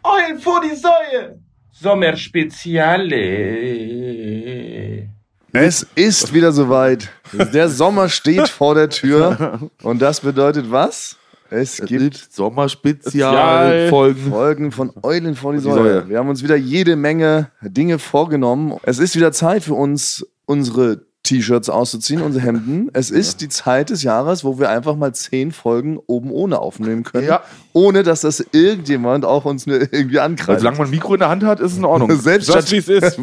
Eulen vor die Säue! Sommerspeziale. Es ist wieder soweit. Der Sommer steht vor der Tür. Und das bedeutet was? Es gibt Sommerspezialfolgen von Eulen vor die Säue. Wir haben uns wieder jede Menge Dinge vorgenommen. Es ist wieder Zeit für uns, unsere T-Shirts auszuziehen, unsere Hemden. Es ist die Zeit des Jahres, wo wir einfach mal 10 Folgen oben ohne aufnehmen können. Ja. Ohne, dass das irgendjemand auch uns nur irgendwie ankreist. Solange man ein Mikro in der Hand hat, ist es in Ordnung. Selbst wie es ist.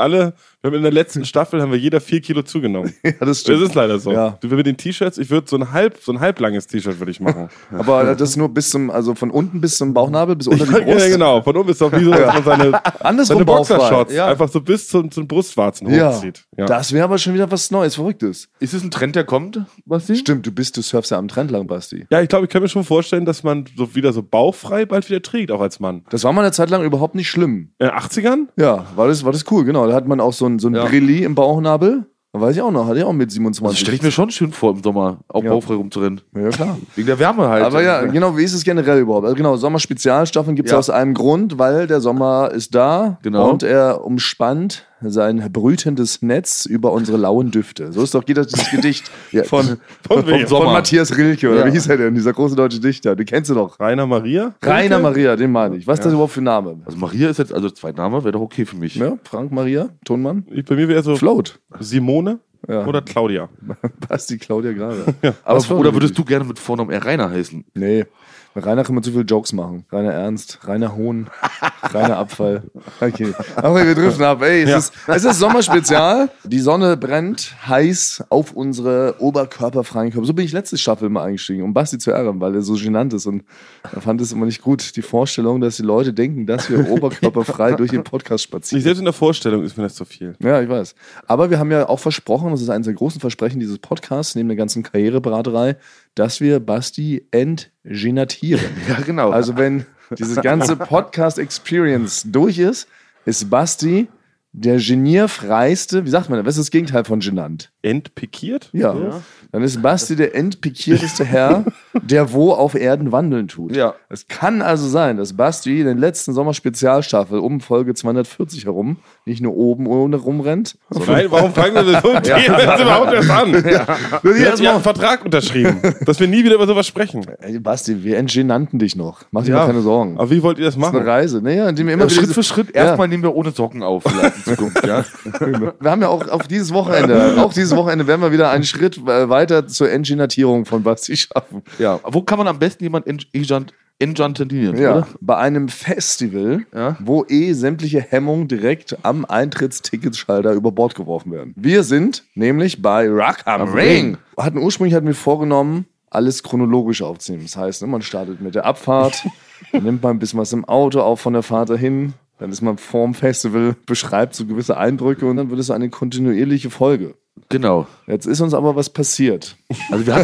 Wir haben in der letzten Staffel jeder 4 Kilo zugenommen. Ja, das stimmt. Das ist leider so. Ja. Du, mit den T-Shirts, ich würde so ein halblanges T-Shirt würde ich machen. Aber das nur also von unten bis zum Bauchnabel, bis unter die Brust. Ja, genau. Von oben bis auf wie so, dass man seine Boxershorts einfach so bis zum Brustwarzen hochzieht. Ja. Das wäre aber schon wieder was Neues, Verrücktes. Ist es ein Trend, der kommt, Basti? Stimmt, du surfst ja am Trend lang, Basti. Ja, ich glaube, ich kann mir schon vorstellen, dass man wieder so bauchfrei bald wieder trägt, auch als Mann. Das war mal eine Zeit lang überhaupt nicht schlimm. In den 80ern? Ja, war das cool, genau. Da hat man auch so ein Brilli im Bauchnabel. Da weiß ich auch noch, hatte ich auch mit 27. Das stelle ich mir schon schön vor, im Sommer auch bauchfrei rumzurennen. Ja, klar. Wegen der Wärme halt. Aber ja, genau, wie ist es generell überhaupt? Also genau, Sommerspezialstaffeln gibt es aus einem Grund, weil der Sommer ist da und er umspannt sein brütendes Netz über unsere lauen Düfte. So ist doch dieses Gedicht von Matthias Rilke, oder wie hieß er denn, dieser große deutsche Dichter? Den kennst du doch. Rainer Maria? Rainer Maria, den meine ich. Was ist das überhaupt für ein Name? Also Maria ist jetzt, also 2 Namen, wäre doch okay für mich. Ja, Frank Maria, Tonmann. Bei mir wäre so Float. Simone oder Claudia. Basti, Claudia gerade. Oder würdest du gerne mit Vornamen eher Rainer heißen? Nee. Rainer kann man zu viele Jokes machen. Rainer Ernst, Rainer Hohn, Rainer Abfall. Okay. Aber wir driften ab. Ey, es ist Sommerspezial. Die Sonne brennt heiß auf unsere oberkörperfreien Körper. So bin ich letzte Staffel mal eingestiegen, um Basti zu ärgern, weil er so genannt ist. Und er fand es immer nicht gut, die Vorstellung, dass die Leute denken, dass wir oberkörperfrei durch den Podcast spazieren. Nicht selbst in der Vorstellung ist mir das zu viel. Ja, ich weiß. Aber wir haben ja auch versprochen, das ist eines der großen Versprechen dieses Podcasts, neben der ganzen Karriereberaterei, dass wir Basti entgenatieren. Ja, genau. Also wenn diese ganze Podcast-Experience durch ist Basti der genierfreiste, wie sagt man, was ist das Gegenteil von genannt? Entpikiert? Ja. Dann ist Basti der entpikierteste Herr, der wo auf Erden wandeln tut. Ja. Es kann also sein, dass Basti in der letzten Sommerspezialstaffel um Folge 240 herum nicht nur oben ohne rumrennt. Nein, warum fangen wir so ein Thema jetzt überhaupt erst an? Wir haben einen Vertrag unterschrieben, dass wir nie wieder über sowas sprechen. Ey, Basti, wir entgenannten dich noch. Mach dir mal keine Sorgen. Aber wie wollt ihr das machen? Das ist eine Reise. Naja, indem wir immer Schritt für Schritt. Erstmal nehmen wir ohne Socken auf. In Zukunft, ja. Wir haben ja auch auf dieses Wochenende werden wir wieder einen Schritt weiter zur Enginatierung von Basti schaffen. Ja. Wo kann man am besten jemanden enginatieren? Ja, bei einem Festival, wo sämtliche Hemmungen direkt am Eintrittsticketschalter über Bord geworfen werden. Wir sind nämlich bei Rock am Ring. Ursprünglich hatten wir vorgenommen, alles chronologisch aufzunehmen. Das heißt, man startet mit der Abfahrt, dann nimmt man ein bisschen was im Auto auf von der Fahrt dahin. Dann ist man vorm Festival, beschreibt so gewisse Eindrücke und dann wird es eine kontinuierliche Folge. Genau. Jetzt ist uns aber was passiert. Also wir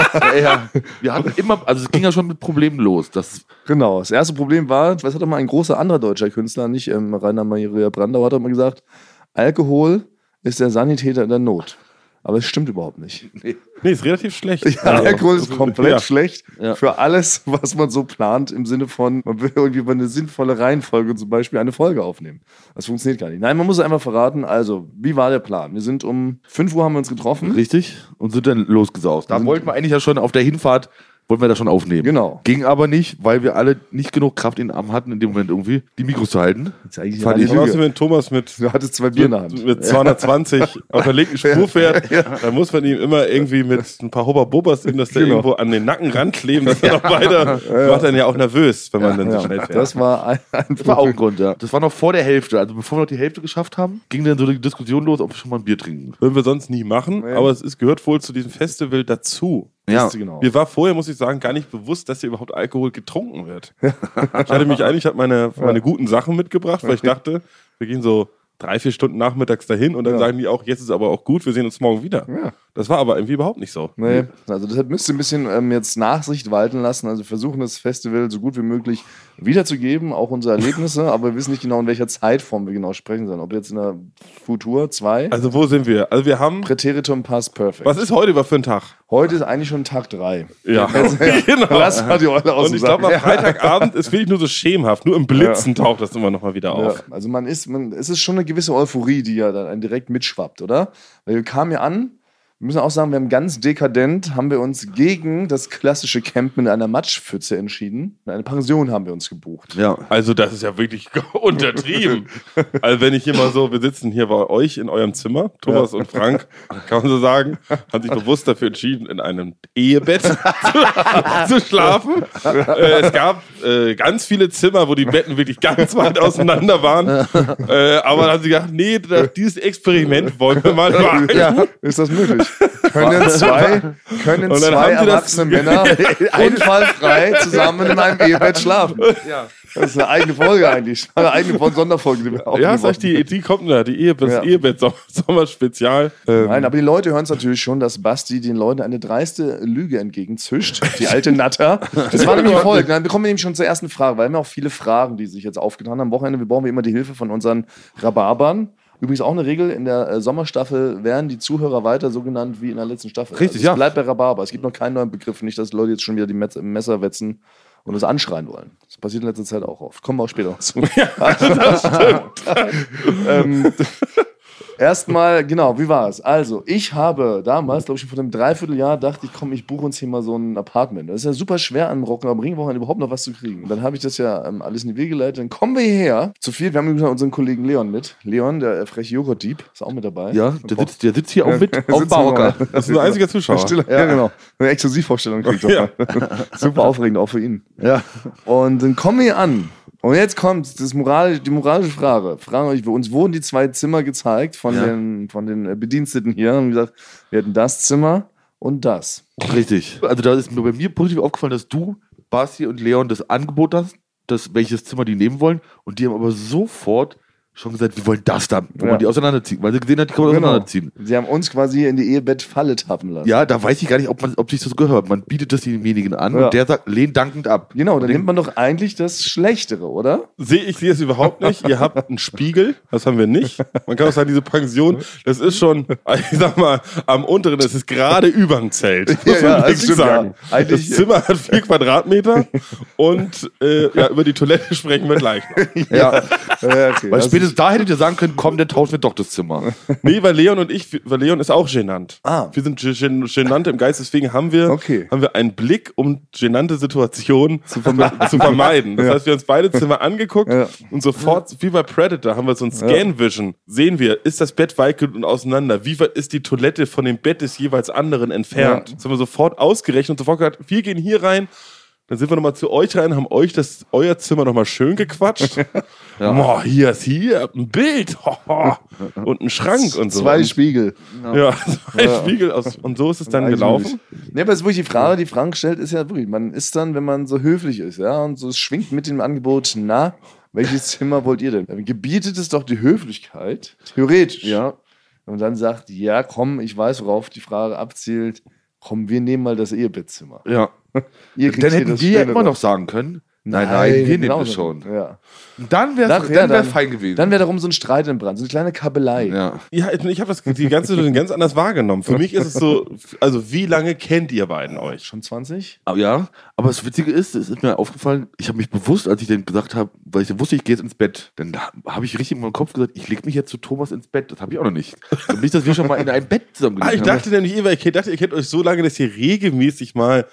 hatten immer, also es ging ja schon mit Problemen los. Genau. Das erste Problem war, was hat doch mal ein großer anderer deutscher Künstler, nicht Rainer Maria Brandauer, hat doch mal gesagt, Alkohol ist der Sanitäter in der Not. Aber es stimmt überhaupt nicht. Nee, ist relativ schlecht. Ja, Alkohol ist komplett schlecht für alles, was man so plant, im Sinne von, man will irgendwie über eine sinnvolle Reihenfolge zum Beispiel eine Folge aufnehmen. Das funktioniert gar nicht. Nein, man muss es einfach verraten. Also, wie war der Plan? Wir sind um 5 Uhr haben wir uns getroffen. Richtig. Und sind dann losgesaust. Da wollten wir eigentlich ja schon auf der Hinfahrt wollten wir das schon aufnehmen. Genau. Ging aber nicht, weil wir alle nicht genug Kraft in den Armen hatten, in dem Moment irgendwie die Mikros zu halten. Wenn Thomas du hattest 2 Bier in der Hand. Mit 220 auf der linken Spur fährt, dann muss man ihm immer irgendwie mit ein paar Hubba-Bubbas in das irgendwo an den Nacken rankleben, dass er noch weiter macht dann ja auch nervös, wenn man dann so schnell fährt. Das war das war auch ein Grund, ja. Das war noch vor der Hälfte. Also bevor wir noch die Hälfte geschafft haben, ging dann so die Diskussion los, ob wir schon mal ein Bier trinken. Würden wir sonst nie machen, aber es gehört wohl zu diesem Festival dazu. Ja, genau. Mir war vorher, muss ich sagen, gar nicht bewusst, dass hier überhaupt Alkohol getrunken wird. Ich hatte meine guten Sachen mitgebracht, weil ich dachte, wir gehen so 3-4 Stunden nachmittags dahin und dann sagen die auch, jetzt ist aber auch gut, wir sehen uns morgen wieder. Ja. Das war aber irgendwie überhaupt nicht so. Nee, also deshalb müsst ihr ein bisschen jetzt Nachsicht walten lassen. Also versuchen das Festival so gut wie möglich wiederzugeben, auch unsere Erlebnisse, aber wir wissen nicht genau, in welcher Zeitform wir genau sprechen sollen. Ob jetzt in der Futur 2, Also wo sind wir? Also wir haben... Präteritum Past Perfect. Was ist heute über für ein Tag? Heute ist eigentlich schon Tag 3. Ja, Genau. Lass mal die Eule aus und dem ich glaube, Sack. am Freitagabend ist wirklich nur so schemenhaft. Nur im Blitzen taucht das immer noch mal wieder Ja, auf. also es ist schon eine gewisse Euphorie, die ja dann einen direkt mitschwappt, oder? Weil wir kamen ja an, wir müssen auch sagen, wir haben ganz dekadent, haben wir uns gegen das klassische Campen in einer Matschpfütze entschieden. Eine Pension haben wir uns gebucht. Ja. Also das ist ja wirklich untertrieben. Also wenn ich hier mal so, wir sitzen hier bei euch in eurem Zimmer, Thomas und Frank, kann man so sagen, haben sich bewusst dafür entschieden, in einem Ehebett zu schlafen. Es gab ganz viele Zimmer, wo die Betten wirklich ganz weit auseinander waren. Aber dann haben sie gedacht, nee, dieses Experiment wollen wir mal wagen. Ja, ist das möglich? Können zwei Und dann haben sie erwachsene Männer unfallfrei zusammen in einem Ehebett schlafen? Ja. Das ist eine eigene Folge eigentlich. Eine eigene Sonderfolge, die wir Ja, sag ich, die kommt da, das Ehebett Sommerspezial. Nein, aber die Leute hören es natürlich schon, dass Basti den Leuten eine dreiste Lüge entgegenzischt. Die alte Natter. Das war nämlich Folge. Dann kommen wir nämlich schon zur ersten Frage, weil wir haben auch viele Fragen, die sich jetzt aufgetan haben. Am Wochenende brauchen wir immer die Hilfe von unseren Rhabarbern. Übrigens auch eine Regel, in der Sommerstaffel werden die Zuhörer weiter so genannt wie in der letzten Staffel. Richtig, also es bleibt bei Rhabarber. Es gibt noch keinen neuen Begriff. Nicht, dass die Leute jetzt schon wieder die Messer wetzen und uns anschreien wollen. Das passiert in letzter Zeit auch oft. Kommen wir auch später noch zu. Erstmal, genau, wie war es? Also, ich habe damals, glaube ich, schon vor einem Dreivierteljahr dachte ich, komm, ich buche uns hier mal so ein Apartment. Das ist ja super schwer, am Rocken am Ringwochenende überhaupt noch was zu kriegen. Und dann habe ich das ja alles in die Wege geleitet. Dann kommen wir hierher. Zu viel, wir haben übrigens unseren Kollegen Leon mit. Leon, der freche Joghurtdieb, ist auch mit dabei. Ja, der sitzt hier auch mit auf dem Barocker. Das ist ein einziger Zuschauer. Ja, genau. Eine Exklusivvorstellung kriegt er. Super aufregend, auch für ihn. Ja. Und dann kommen wir an. Und jetzt kommt die moralische Frage. Fragen euch, uns wurden die 2 Zimmer gezeigt von den Bediensteten hier. Und gesagt, wir hatten das Zimmer und das. Richtig. Also da ist mir bei mir positiv aufgefallen, dass du, Basti und Leon das Angebot hast, welches Zimmer die nehmen wollen. Und die haben aber sofort schon gesagt, wir wollen das dann, wo man die auseinanderziehen. Weil sie gesehen hat, die kann man auseinanderziehen. Sie haben uns quasi in die Ehebettfalle tappen lassen. Ja, da weiß ich gar nicht, ob sich das gehört. Man bietet das demjenigen an und der sagt, lehn dankend ab. Genau, dann nimmt man doch eigentlich das Schlechtere, oder? Ich sehe es überhaupt nicht. Ihr habt einen Spiegel, das haben wir nicht. Man kann auch sagen, diese Pension, das ist schon, ich sag mal, am unteren, das ist gerade über dem Zelt. Muss man wirklich sagen. Ja. Das Zimmer hat 4 Quadratmeter und über die Toilette sprechen wir gleich noch. Ja. Okay. Weil spätestens da hättet ihr sagen können, komm, dann tauschen wir doch das Zimmer. Nee, weil Leon ist auch genannt. Ah. Wir sind genannt im Geist, deswegen haben wir einen Blick, um genannte Situationen zu vermeiden. Das heißt, wir haben uns beide Zimmer angeguckt und sofort, wie bei Predator, haben wir so ein Scan-Vision. Sehen wir, ist das Bett weit und auseinander? Wie weit ist die Toilette von dem Bett des jeweils anderen entfernt? Das haben wir sofort ausgerechnet und sofort gesagt, wir gehen hier rein. Dann sind wir nochmal zu euch rein, haben euch euer Zimmer nochmal schön gequatscht. Boah, hier ist ein Bild und ein Schrank und so. 2 Spiegel. Ja, 2 Spiegel. Und so ist es dann gelaufen. Ja, aber das ist wirklich die Frage, die Frank stellt, ist ja wirklich, man ist dann, wenn man so höflich ist, ja, und so es schwingt mit dem Angebot, welches Zimmer wollt ihr denn? Dann gebietet es doch die Höflichkeit, theoretisch. Ja. Und dann sagt, ja, komm, ich weiß, worauf die Frage abzielt. Komm, wir nehmen mal das Ehebettzimmer. Ja. Ihr kriegt Dann hier hätten das wir ja Schöne immer noch. noch sagen können, nein, wir nehmen das schon. Ja. Und dann wäre fein gewesen. Dann wäre darum so ein Streit entbrannt, so eine kleine Kabelei. Ja. Ja, ich habe die ganze Situation ganz anders wahrgenommen. Für mich ist es so, also wie lange kennt ihr beiden euch? Schon 20? Aber das Witzige ist, es ist mir aufgefallen, ich habe mich bewusst, als ich dann gesagt habe, weil ich wusste, ich gehe jetzt ins Bett, dann habe ich richtig in meinem Kopf gesagt, ich lege mich jetzt zu Thomas ins Bett. Das habe ich auch noch nicht. Und nicht, dass wir schon mal in einem Bett zusammen gelegen Ich dachte nämlich immer, ihr kennt euch so lange, dass ihr regelmäßig mal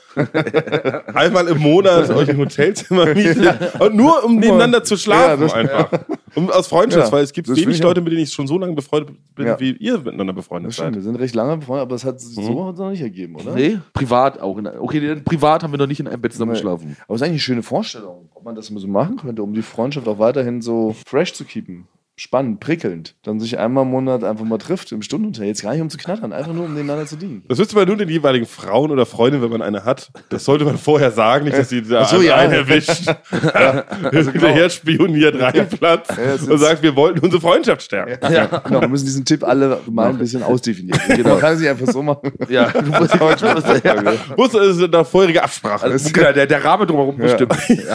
einmal im Monat euch ein Hotelzimmer mietet und nur um nebeneinander zu schlafen einfach. Und aus Freundschaft, weil es gibt wenig Leute, mit denen ich schon so lange befreundet bin, wie ihr miteinander befreundet seid. Wir sind recht lange befreundet, aber das hat sich so noch nicht ergeben, oder? Nee, privat auch. Privat haben wir noch nicht in einem Bett zusammen geschlafen. Aber es ist eigentlich eine schöne Vorstellung, ob man das immer so machen könnte, um die Freundschaft auch weiterhin so fresh zu keepen. spannend, prickelnd, dann sich einmal im Monat einfach mal trifft im Stundenhotel. Jetzt gar nicht um zu knattern, einfach nur um nebeneinander zu dienen. Das wüsste man nur den jeweiligen Frauen oder Freundinnen, wenn man eine hat. Das sollte man vorher sagen, nicht, dass sie da einen erwischt. Hinterher spioniert reinplatzt und sagt, wir wollten unsere Freundschaft stärken. Ja, genau. Wir müssen diesen Tipp alle mal ein bisschen ausdefinieren. Genau. Man kann es nicht einfach so machen. Ja, du musst das ist eine vorherige Absprache. Also, der Rahmen drumherum bestimmt.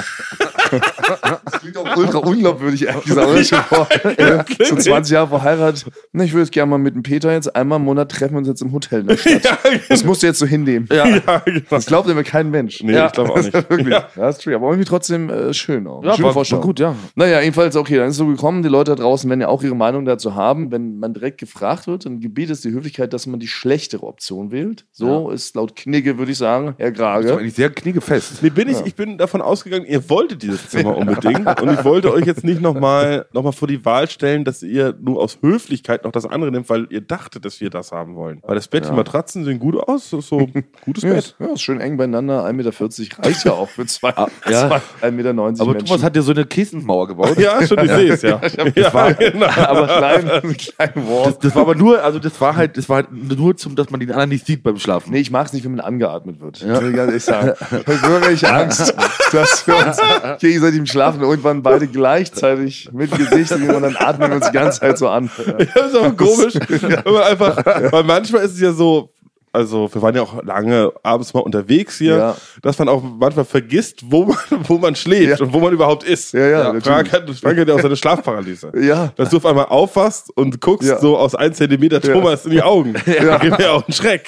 Das klingt auch ultra unglaubwürdig, ehrlich gesagt. So 20 Jahre verheiratet. Na, ich würde jetzt gerne mal mit dem Peter jetzt einmal im Monat treffen wir uns jetzt im Hotel in der Stadt. Ja, genau. Das musst du jetzt so hinnehmen. Ja. Ja, genau. Das glaubt immer kein Mensch. Nee, ich glaube auch nicht. Wirklich. Ja. Das ist true. Aber irgendwie trotzdem schön auch. Ja, war gut, ja. Naja, jedenfalls, okay, dann ist es so gekommen, die Leute da draußen werden ja auch ihre Meinung dazu haben. Wenn man direkt gefragt wird, dann gebietet es die Höflichkeit, dass man die schlechtere Option wählt. So ist laut Knigge, würde ich sagen, Herr Grage. Das ist eigentlich sehr kniggefest. Nee, ich bin davon ausgegangen, ihr wolltet dieses Zimmer unbedingt. Und ich wollte euch jetzt nicht nochmal vor die Wahl stellen, dass ihr nur aus Höflichkeit noch das andere nehmt, weil ihr dachtet, dass wir das haben wollen. Weil das Bett, die Matratzen sehen gut aus, so gutes Bett. Ja, ist schön eng beieinander, 1,40 Meter reicht ja auch für 1,90 Meter Aber Menschen. Thomas hat ja so eine Kistenmauer gebaut. Ja, schon, ich sehe es, ja. Das war, aber klein Wort. das war aber nur, also das war halt nur dass man den anderen nicht sieht beim Schlafen. Nee, ich mag es nicht, wenn man angeatmet wird. Ja. Will ich ganz ehrlich sagen. Ich habe wirklich Angst, dass wir uns gegenseitig im Schlafen irgendwann beide gleichzeitig mit Gesicht und dann atmen wir uns die ganze Zeit so an. Ja, das ist aber komisch. Wenn man einfach, weil manchmal ist es ja so, also wir waren ja auch lange abends mal unterwegs hier, dass man auch manchmal vergisst, wo man schläft und wo man überhaupt ist. Frank hat ja auch seine Schlafparalyse. Ja. Dass du auf einmal aufwachst und guckst so aus 1 Zentimeter Thomas in die Augen. Ja. Gibt mir auch einen Schreck.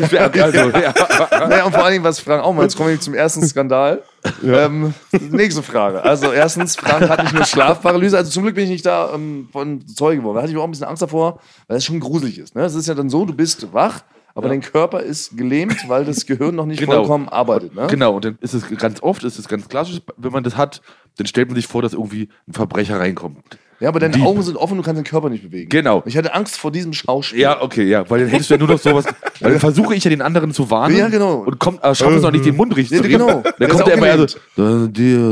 Naja, und vor allen Dingen, was Frank auch mal, jetzt kommen wir zum ersten Skandal. Nächste Frage. Also erstens, Frank hat nicht nur Schlafparalyse, also zum Glück bin ich nicht da von Zeuge geworden. Da hatte ich auch ein bisschen Angst davor, weil es schon gruselig ist. Ne? Es ist ja dann so, du bist wach, aber dein Körper ist gelähmt, weil das Gehirn noch nicht vollkommen arbeitet. Ne? Genau, und dann ist es ganz klassisch, wenn man das hat, dann stellt man sich vor, dass irgendwie ein Verbrecher reinkommt. Ja, aber deine Augen sind offen, du kannst den Körper nicht bewegen. Genau. Ich hatte Angst vor diesem Schauspiel. Ja, okay, ja, weil dann hättest du ja nur noch sowas, weil dann versuche ich ja den anderen zu warnen. Ja, genau. Und schafft es noch nicht, den Mund richtig zu reden. Genau. Dann kommt er immer ja so,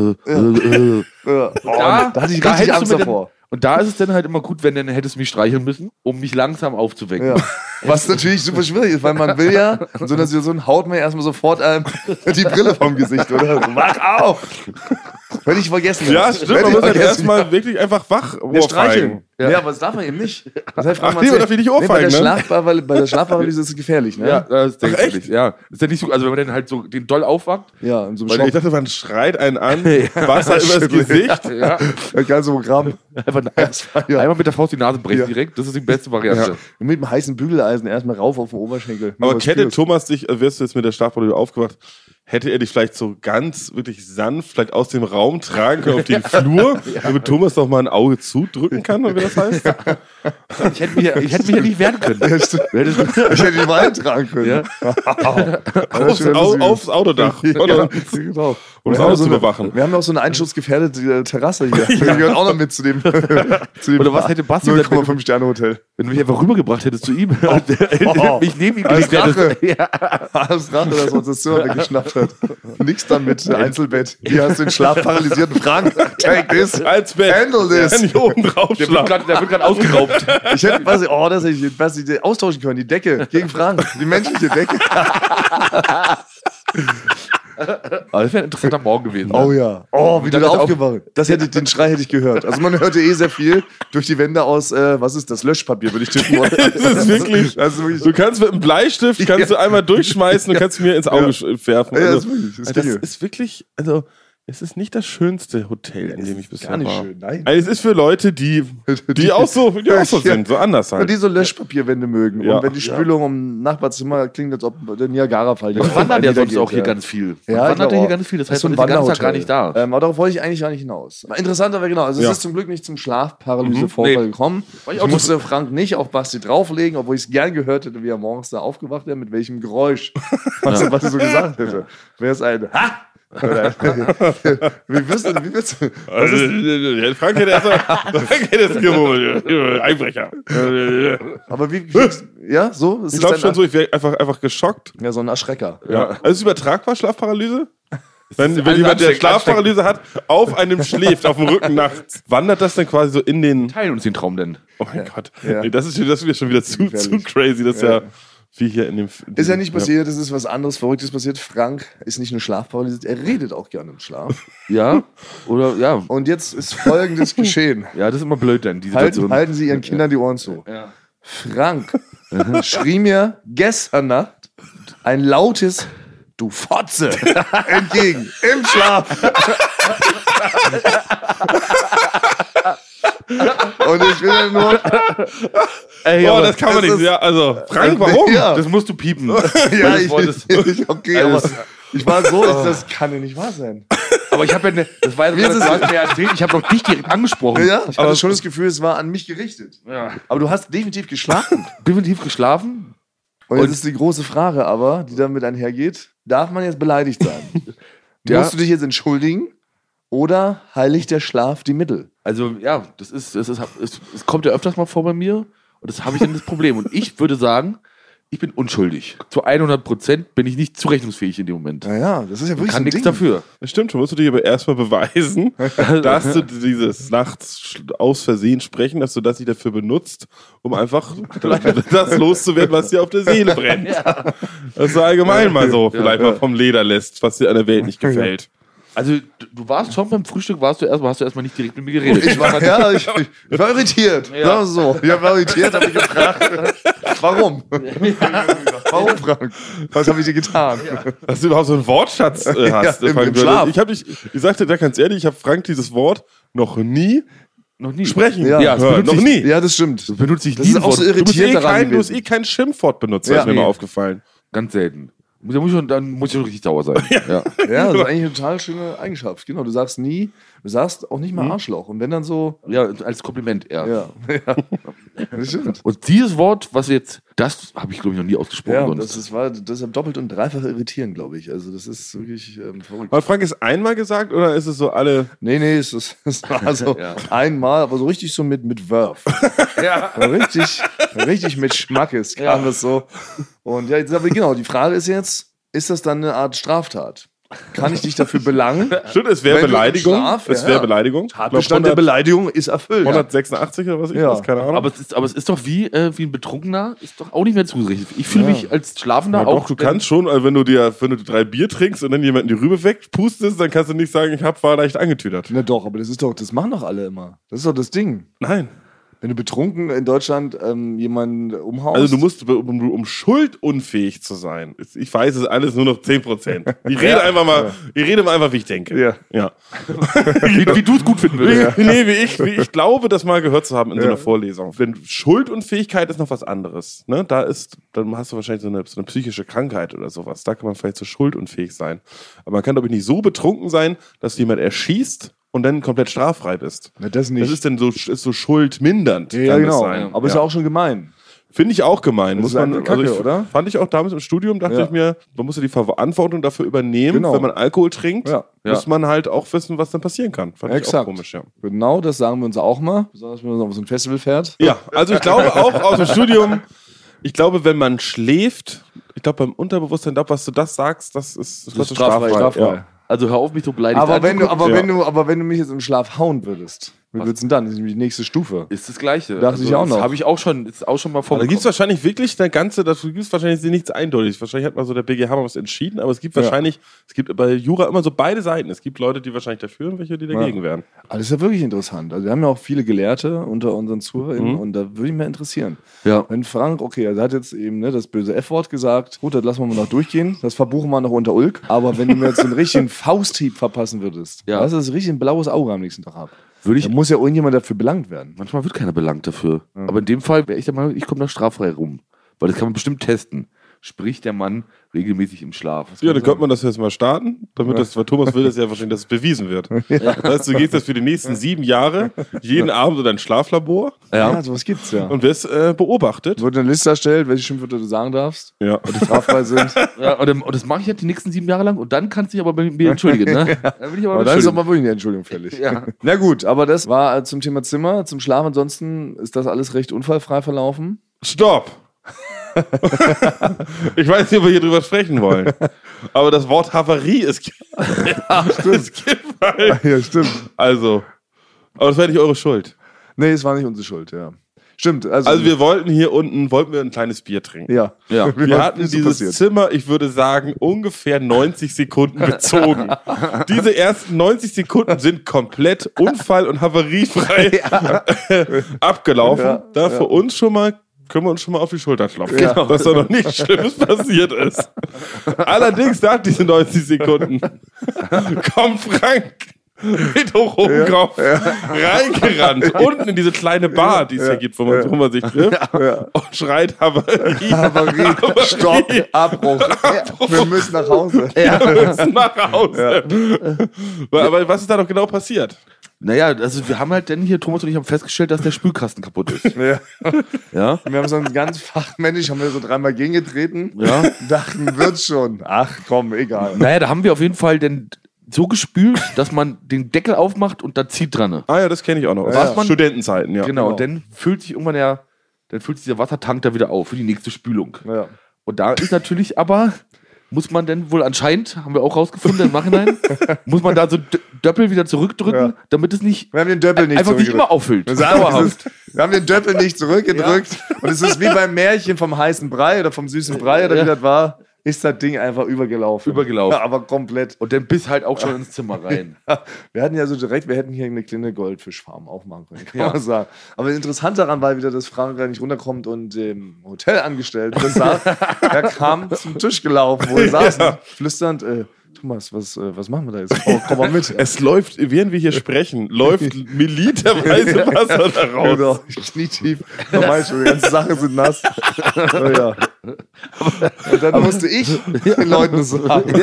da hatte ich richtig Angst davor. Und da ist es dann halt immer gut, wenn dann hättest du mich streicheln müssen, um mich langsam aufzuwecken. Ja. Was natürlich super schwierig ist, weil man will ja, in so einer Situation haut man ja erstmal sofort die Brille vom Gesicht, oder? Wach auf! Wenn ich vergessen habe. Ja, stimmt, man muss halt erstmal wirklich einfach wach streicheln. Ja, aber das darf man eben nicht. Das heißt, man darf ich nicht ohrfeigen, bei der Schlafparalyse ist es gefährlich, ne? Ja, das denke ich nicht. Ja. Ist ja nicht so, also wenn man dann halt so den doll aufwacht. Ja, in so einem ich dachte, man schreit einen an, Wasser übers Gesicht. Ja. Das ganze Programm. Einmal mit der Faust die Nase brechen direkt, das ist die beste Variante. Ja. Mit dem heißen Bügeleisen erstmal rauf auf den Oberschenkel. Aber hätte Thomas dich, wärst du jetzt mit der Schlafparalyse aufgewacht, hätte er dich vielleicht so ganz wirklich sanft vielleicht aus dem Raum tragen können auf den Flur, damit Thomas doch mal ein Auge zudrücken kann, oder wie das heißt? Ich hätte mich ja nicht wehren können. Ich hätte ihn mal eintragen können. Ja. Aufs Autodach. Genau. Um das Auto zu bewachen. Wir haben auch so eine einschussgefährdete Terrasse hier. Die gehört auch noch mit zu dem oder was hätte Basti 0,5 Sterne Hotel. Wenn du mich einfach rübergebracht hättest zu ihm und mich neben ihm gelegt hättest. Alles Rache, dass uns das Zimmer weggeschnappt hat. Nix dann mit Einzelbett. Hier hast du den schlafparalysierten Frank. Take this. Als Bett. Handle this. Kann ich oben drauf der wird gerade ausgeraubt. Ich hätte das hätte ich austauschen können. Die Decke gegen Frank. Die menschliche Decke. Aber das wäre ein interessanter Morgen gewesen. Oh ja. Oh, wie du da aufgewacht. Den Schrei hätte ich gehört. Also man hörte sehr viel durch die Wände aus, was ist das, Löschpapier, würde ich tippen. Das ist wirklich, du kannst mit einem Bleistift, du einmal durchschmeißen und kannst mir ins Auge werfen. Ja, also, das ist wirklich, also es ist nicht das schönste Hotel, in dem ich bisher war. Gar nicht schön, nein. Also, es ist für Leute, die auch so sind, so anders halt. Die so Löschpapierwände mögen. Ja. Und wenn die Spülung im Nachbarzimmer klingt, als ob der Niagara-Fall hier wandert ja sonst auch hier ganz viel. Ja, wandert hier ganz viel, das heißt, man ist den ganzen Tag gar nicht da. Aber darauf wollte ich eigentlich gar nicht hinaus. Interessanter wäre genau, also es ist zum Glück nicht zum Schlafparalyse-Vorfall gekommen. Ich musste Frank nicht auf Basti drauflegen, obwohl ich es gern gehört hätte, wie er morgens da aufgewacht wäre, mit welchem Geräusch. Was er so gesagt hätte. Wäre es ein Ha! Wie wirst du? Frank hätte es gewohnt. Einbrecher. Aber ja, so? Ich glaube schon so, ich wäre einfach geschockt. Ja, so ein Erschrecker. Ja. Also ist es übertragbar, Schlafparalyse? Wenn jemand, der Schlafparalyse hat, auf einem schläft, auf dem Rücken nachts, wandert das dann quasi so in den... Teilen uns den Traum denn. Oh mein Gott. Nee, das ist schon wieder zu crazy. Das ist ja wie hier in dem... Ist ja nicht passiert, es ist was anderes Verrücktes passiert. Frank ist nicht nur schlafparalysiert, er redet auch gerne im Schlaf. Ja, oder ja. Und jetzt ist Folgendes geschehen. Ja, das ist immer blöd denn, die Situation. Halten Sie Ihren Kindern die Ohren zu. Ja. Frank schrie mir gestern Nacht ein lautes "Du Fotze" entgegen. Im Schlaf. Und ich will ja nur... Ey, boah, das kann man nicht. Ja, also, Frank, warum? Ja. Das musst du piepen. Ja, okay, aber ich war so, das kann ja nicht wahr sein. Aber ich habe ja, das war ja, du hast mir erzählt, ich habe noch dich direkt angesprochen. Ja, ich hatte schon das Gefühl, es war an mich gerichtet. Ja. Aber du hast definitiv geschlafen. Definitiv geschlafen. Und jetzt ist die große Frage aber, die damit einhergeht, darf man jetzt beleidigt sein? Ja. Musst du dich jetzt entschuldigen oder heiligt der Schlaf die Mittel? Also ja, es kommt ja öfters mal vor bei mir und das habe ich dann das Problem. Und ich würde sagen, ich bin unschuldig. Zu 100% bin ich nicht zurechnungsfähig in dem Moment. Naja, das ist ja wirklich kann so ein nichts Ding. dafür. Das stimmt schon, musst du dir aber erstmal beweisen, dass du dieses nachts aus Versehen sprechen, dass du das nicht dafür benutzt, um einfach das loszuwerden, was dir auf der Seele brennt. Ja. Das du allgemein mal so vielleicht mal vom Leder lässt, was dir an der Welt nicht gefällt. Also du warst schon beim Frühstück, hast du erstmal nicht direkt mit mir geredet. Ich war irritiert. Ja. So. Ich war irritiert, habe ich gefragt, warum? Warum, Frank? Was habe ich dir getan? Dass du überhaupt so einen Wortschatz hast. Ja, im Schlaf. Ich sagte da ganz ehrlich, ich habe Frank dieses Wort noch nie sprechen Ja, hören. Noch nie. Ja, das stimmt. Das benutze ich Das ist nie. auch so Du bist irritiert daran du hast gewesen. kein Schimpfwort benutzt, Ja. ist mir mal aufgefallen. Ganz selten. Dann muss ich schon richtig sauer sein. Ja. Ja, das ist eigentlich eine total schöne Eigenschaft. Genau, du sagst auch nicht mal Arschloch. Und wenn dann so... Ja, als Kompliment eher. Ja. Das stimmt. Und dieses Wort, das habe ich glaube ich noch nie ausgesprochen. Ja, sonst. das ist doppelt und dreifach irritierend, glaube ich. Also das ist wirklich verrückt. Hat Frank es einmal gesagt oder ist es so alle... Nee, es war so einmal, aber so richtig so mit Wurf. Ja. Richtig mit Schmackes kam das so. Und ja, jetzt aber genau, die Frage ist jetzt, ist das dann eine Art Straftat? Kann ich dich dafür belangen? Stimmt, es wäre Wenn du Beleidigung. im Schlaf, Es wäre Beleidigung. Tatbestand der Beleidigung ist erfüllt. 186 oder was ich weiß, keine Ahnung. Aber es ist doch wie ein Betrunkener, ist doch auch nicht mehr zugerichtet. Ich fühle mich als Schlafender Ja, auch. doch, du kannst schon, also wenn du 3 Bier trinkst und dann jemanden die Rübe wegpustest, dann kannst du nicht sagen, war leicht angetüdert. Na doch, aber das machen doch alle immer. Das ist doch das Ding. Nein. Wenn du betrunken in Deutschland jemanden umhaust. Also du musst, um schuldunfähig zu sein, ich weiß, es ist alles nur noch 10%. Ich rede einfach, wie ich denke. Ja. wie du es gut finden würdest. Wie ich glaube, das mal gehört zu haben in so einer Vorlesung. Wenn Schuldunfähigkeit ist noch was anderes. Ne? Dann hast du wahrscheinlich so eine psychische Krankheit oder sowas. Da kann man vielleicht so schuldunfähig sein. Aber man kann, glaube ich, nicht so betrunken sein, dass du jemand erschießt und dann komplett straffrei bist. Na, das nicht. Das ist dann so schuldmindernd. Ja, kann genau. das sein. Aber ist ja auch schon gemein. Finde ich auch gemein. Das ist eine Kacke, oder? Fand ich auch damals im Studium, dachte ich mir, man muss ja die Verantwortung dafür übernehmen, Genau. wenn man Alkohol trinkt, Ja. muss man halt auch wissen, was dann passieren kann. Fand ich auch komisch, ja. Genau, das sagen wir uns auch mal. Besonders wenn man auf so ein Festival fährt. Ja, also ich glaube auch aus dem Studium, wenn man schläft, ich glaube beim Unterbewusstsein, was du das sagst, das ist straffrei. Ja. Also hör auf, mich so beleidigt Aber wenn anzugucken. du mich jetzt im Schlaf hauen würdest, wie würdest du denn dann? Das ist nämlich die nächste Stufe. Ist das Gleiche. Dachte ich auch noch. Das habe ich auch schon mal Da vorgekommen. gibt es wahrscheinlich wirklich nichts eindeutig. Wahrscheinlich hat mal so der BGH mal was entschieden, aber es gibt bei Jura immer so beide Seiten. Es gibt Leute, die wahrscheinlich dafür und welche, die dagegen wären. Aber das ist ja wirklich interessant. Also wir haben ja auch viele Gelehrte unter unseren ZuhörerInnen und da würde ich mich interessieren. Ja. Wenn Frank, okay, er hat jetzt eben das böse F-Wort gesagt, gut, das lassen wir mal noch durchgehen, das verbuchen wir noch unter Ulk, aber wenn du mir jetzt so einen richtigen Fausthieb verpassen würdest, weißt du, dass ich richtig ein blaues Auge am nächsten Tag habe, da muss ja irgendjemand dafür belangt werden. Manchmal wird keiner belangt dafür. Aber in dem Fall wäre ich der Meinung, ich komme da straffrei rum. Weil das kann man bestimmt testen. Spricht der Mann regelmäßig im Schlaf? Ja, dann könnte man das jetzt mal starten, weil Thomas will das ja wahrscheinlich, dass es bewiesen wird. Das heißt, du gehst das für die nächsten 7 Jahre jeden Abend in dein Schlaflabor Ja, sowas gibt's ja. und wirst beobachtet. Wird eine Liste erstellt, welche Schimpfwörter du sagen darfst, Ja. die straffrei sind. Ja, und das mache ich jetzt die nächsten 7 Jahre lang und dann kannst du dich aber bei mir entschuldigen. Ne? Dann will ich Aber dann ist aber wirklich eine Entschuldigung fällig. Ja. Na gut, aber das war zum Thema Zimmer, zum Schlaf. Ansonsten ist das alles recht unfallfrei verlaufen. Stopp! Ich weiß nicht, ob wir hier drüber sprechen wollen. Aber das Wort Havarie ist gefallen. Ja, stimmt. Also, aber das wäre nicht eure Schuld. Nee, es war nicht unsere Schuld, ja. Stimmt. Also wir wollten hier unten ein kleines Bier trinken. Ja. Wir hatten dieses Zimmer, ich würde sagen, ungefähr 90 Sekunden bezogen. Diese ersten 90 Sekunden sind komplett unfall- und havariefrei abgelaufen. Ja. Da für uns können wir uns schon mal auf die Schulter klopfen, dass da noch nichts Schlimmes passiert ist. Allerdings nach diesen 90 Sekunden kommt Frank mit hochrotem Kopf reingerannt, unten in diese kleine Bar, die es hier gibt, wo man sich trifft, und schreit Havarie, Stopp, Abbruch. Wir müssen nach Hause. Wir müssen nach Hause. Aber was ist da noch genau passiert? Naja, also wir haben halt dann hier, Thomas und ich haben festgestellt, dass der Spülkasten kaputt ist. Ja. Ja? Wir haben so ganz fachmännisch, haben wir so 3-mal gegengetreten. Ja. Dachten, wird's schon. Ach komm, egal. Naja, da haben wir auf jeden Fall dann so gespült, dass man den Deckel aufmacht und da zieht dran. Ah ja, das kenne ich auch noch. Was man- Studentenzeiten, ja. Genau, und dann füllt sich irgendwann dieser Wassertank da wieder auf für die nächste Spülung. Ja. Und da ist natürlich aber, muss man dann wohl anscheinend, haben wir auch rausgefunden im Nachhinein, muss man da so Döppel wieder zurückdrücken, damit es nicht Wir haben den Döppel nicht einfach nicht zurückgedrückt. immer auffüllt. Wir sagen, wir haben den Döppel nicht zurückgedrückt. Und es ist wie beim Märchen vom heißen Brei oder vom süßen Brei oder wie das war, ist das Ding einfach übergelaufen. Übergelaufen. Ja, aber komplett. Und dann bis halt auch schon ins Zimmer rein. Wir hatten ja so direkt, wir hätten hier eine kleine Goldfischfarm aufmachen können, kann man sagen. Aber interessant daran war wieder, dass Frank nicht runterkommt und dem Hotelangestellten er kam zum Tisch gelaufen, wo er saß, flüsternd, Thomas, was machen wir da jetzt? Komm mal mit. Es läuft, während wir hier sprechen, läuft milliliterweise Wasser da raus. Genau, knietief. Normal schon, die ganze Sache sind nass. Ja. Und dann musste ich den Leuten das sagen.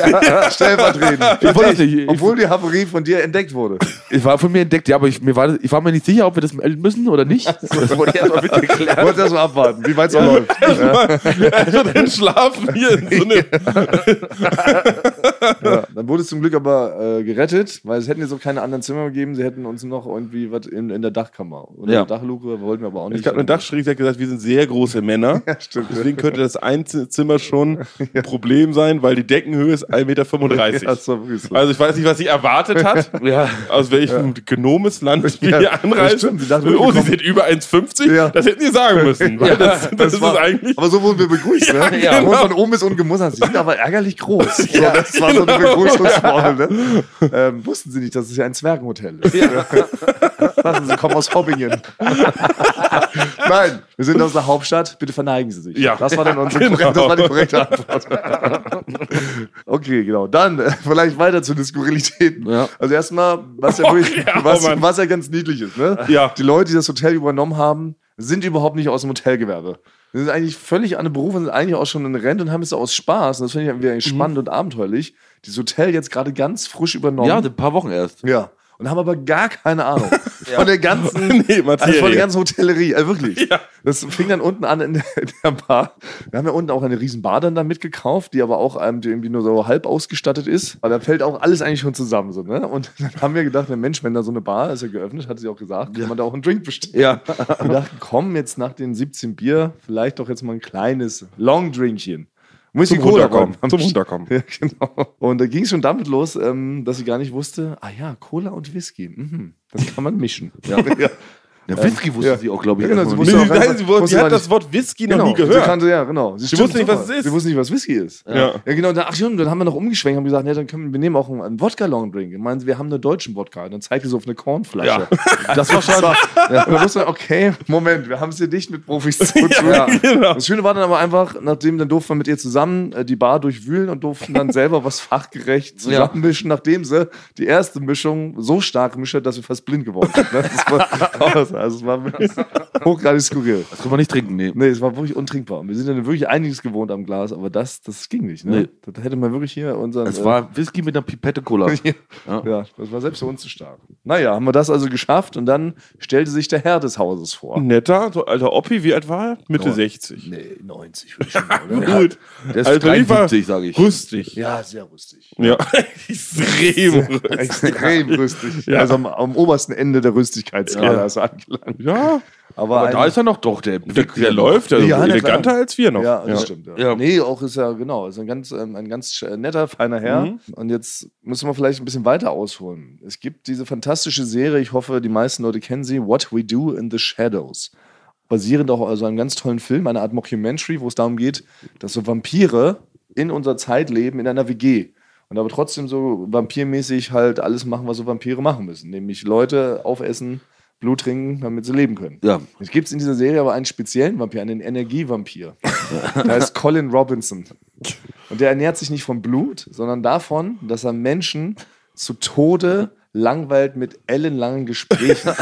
Stellvertretend. Obwohl die Havarie von dir entdeckt wurde. Es war von mir entdeckt, ja, aber ich war mir nicht sicher, ob wir das melden müssen oder nicht. Das wollte ich erstmal bitte Ich klären. wollte erst mal abwarten, wie weit es noch läuft. Also den Schlafen hier in so einem Ja, dann wurde es zum Glück aber gerettet, weil es hätten jetzt auch keine anderen Zimmer gegeben. Sie hätten uns noch irgendwie was in der Dachkammer oder Ja. in der Dachluke, wollten wir aber auch nicht. Ich habe mit Dachschräg gesagt, wir sind sehr große Männer. Ja, stimmt. Deswegen könnte das Einzimmer schon ein Problem sein, weil die Deckenhöhe ist 1,35 Meter. Ja, das war wirklich so. Also ich weiß nicht, was sie erwartet hat, aus welchem Genomesland wir hier anreisen. stimmt. Sie dachten, Oh, sie sind über 1,50? Ja. Das hätten sie sagen müssen. Weil das ist eigentlich... Aber so wurden wir begrüßt, ne? Ja, Und von oben bis unten gemussert. Sie sind aber ärgerlich groß. So, das war so eine Begrüßungsformel, ne? Wussten sie nicht, dass es ja ein Zwergenhotel ist. Dachten sie, kommen aus Hobbingen. Nein, wir sind aus der Hauptstadt, bitte verneigen Sie sich. Ja. Das war dann das war die korrekte Antwort. Okay, genau. Dann vielleicht weiter zu den Skurrilitäten. Ja. Also erstmal, was ja wirklich, Mann. was ja ganz niedlich ist, ne? Ja. Die Leute, die das Hotel übernommen haben, sind überhaupt nicht aus dem Hotelgewerbe. Die sind eigentlich völlig andere Berufe, sind eigentlich auch schon in Rente und haben es aus Spaß. Und das finde ich irgendwie spannend und abenteuerlich. Dieses Hotel jetzt gerade ganz frisch übernommen. Ja, ein paar Wochen erst. Ja. Und haben aber gar keine Ahnung von der ganzen, Materie. von der ganzen Hotellerie. Also wirklich. Ja. Das fing dann unten an in der Bar. Wir haben ja unten auch eine riesen Bar dann da mitgekauft, die aber auch die irgendwie nur so halb ausgestattet ist. Aber da fällt auch alles eigentlich schon zusammen. So, ne? Und dann haben wir gedacht, Mensch, wenn da so eine Bar ist ja geöffnet, hat sie auch gesagt, kann man da auch einen Drink bestellen. Ja. Wir dachten, komm, jetzt nach den 17 Bier, vielleicht doch jetzt mal ein kleines Long-Drinkchen. Muss die Zum Cola Runterkommen. kommen. Zum Runterkommen. Ja, genau. Und da ging es schon damit los, dass sie gar nicht wusste, Cola und Whisky, das kann man mischen. Ja. Der Whisky wusste sie auch, glaube ich. Ja, genau, erstmal sie nicht. wusste auch Sie wusste hat gar das nicht- Wort Whisky noch Genau, nie gehört. Sie kannte, ja, genau. Sie wusste nicht, was es ist. Sie wusste nicht, was Whisky ist. Ja. Ja, genau. Dann haben wir noch umgeschwenkt und gesagt, wir nehmen auch einen Wodka-Long-Drink. Ich meine, wir haben einen deutschen Wodka. Dann zeigte sie auf eine Kornflasche. Das war schon. Ja. Und dann wusste man, okay, Moment, wir haben es hier nicht mit Profis zu tun. Ja, genau. Das Schöne war dann aber einfach, dann durften wir mit ihr zusammen die Bar durchwühlen und durften dann selber was fachgerecht zusammenmischen, nachdem sie die erste Mischung so stark mischte, dass wir fast blind geworden sind. Ne? Es war wirklich hochgradig skurril. Das kann man nicht trinken, nee. Nee, es war wirklich untrinkbar. Wir sind dann wirklich einiges gewohnt am Glas, aber das ging nicht. Ne? Nee. Da hätte man wirklich hier unseren. Es war Whisky mit einer Pipette Cola. ja, das war selbst für uns zu stark. Naja, haben wir das also geschafft und dann stellte sich der Herr des Hauses vor. Netter, so alter Oppi, wie alt war er? Mitte 60. Nee, 90 würde ich schon sagen. Gut. Der ist Alter, wie war 73, sage ich. rüstig. Ja, sehr rüstig. Ja, extrem rüstig. Extrem rüstig. Ja. Also am obersten Ende der Rüstigkeitsskala ist er angelangt. Ja, Aber da ist er noch doch der läuft, also eleganter als wir noch. Ja, das stimmt. Ja. Nee, auch ist er, genau, ist ein ganz netter, feiner Herr. Und jetzt müssen wir vielleicht ein bisschen weiter ausholen. Es gibt diese fantastische Serie, ich hoffe, die meisten Leute kennen sie, What We Do in the Shadows. Basierend auch also einem ganz tollen Film, eine Art Mockumentary, wo es darum geht, dass so Vampire in unserer Zeit leben, in einer WG. Und aber trotzdem so vampirmäßig halt alles machen, was so Vampire machen müssen. Nämlich Leute aufessen, Blut trinken, damit sie leben können. Ja. Es gibt in dieser Serie aber einen speziellen Vampir, einen Energievampir. Der heißt Colin Robinson. Und der ernährt sich nicht vom Blut, sondern davon, dass er Menschen zu Tode langweilt mit ellenlangen Gesprächen.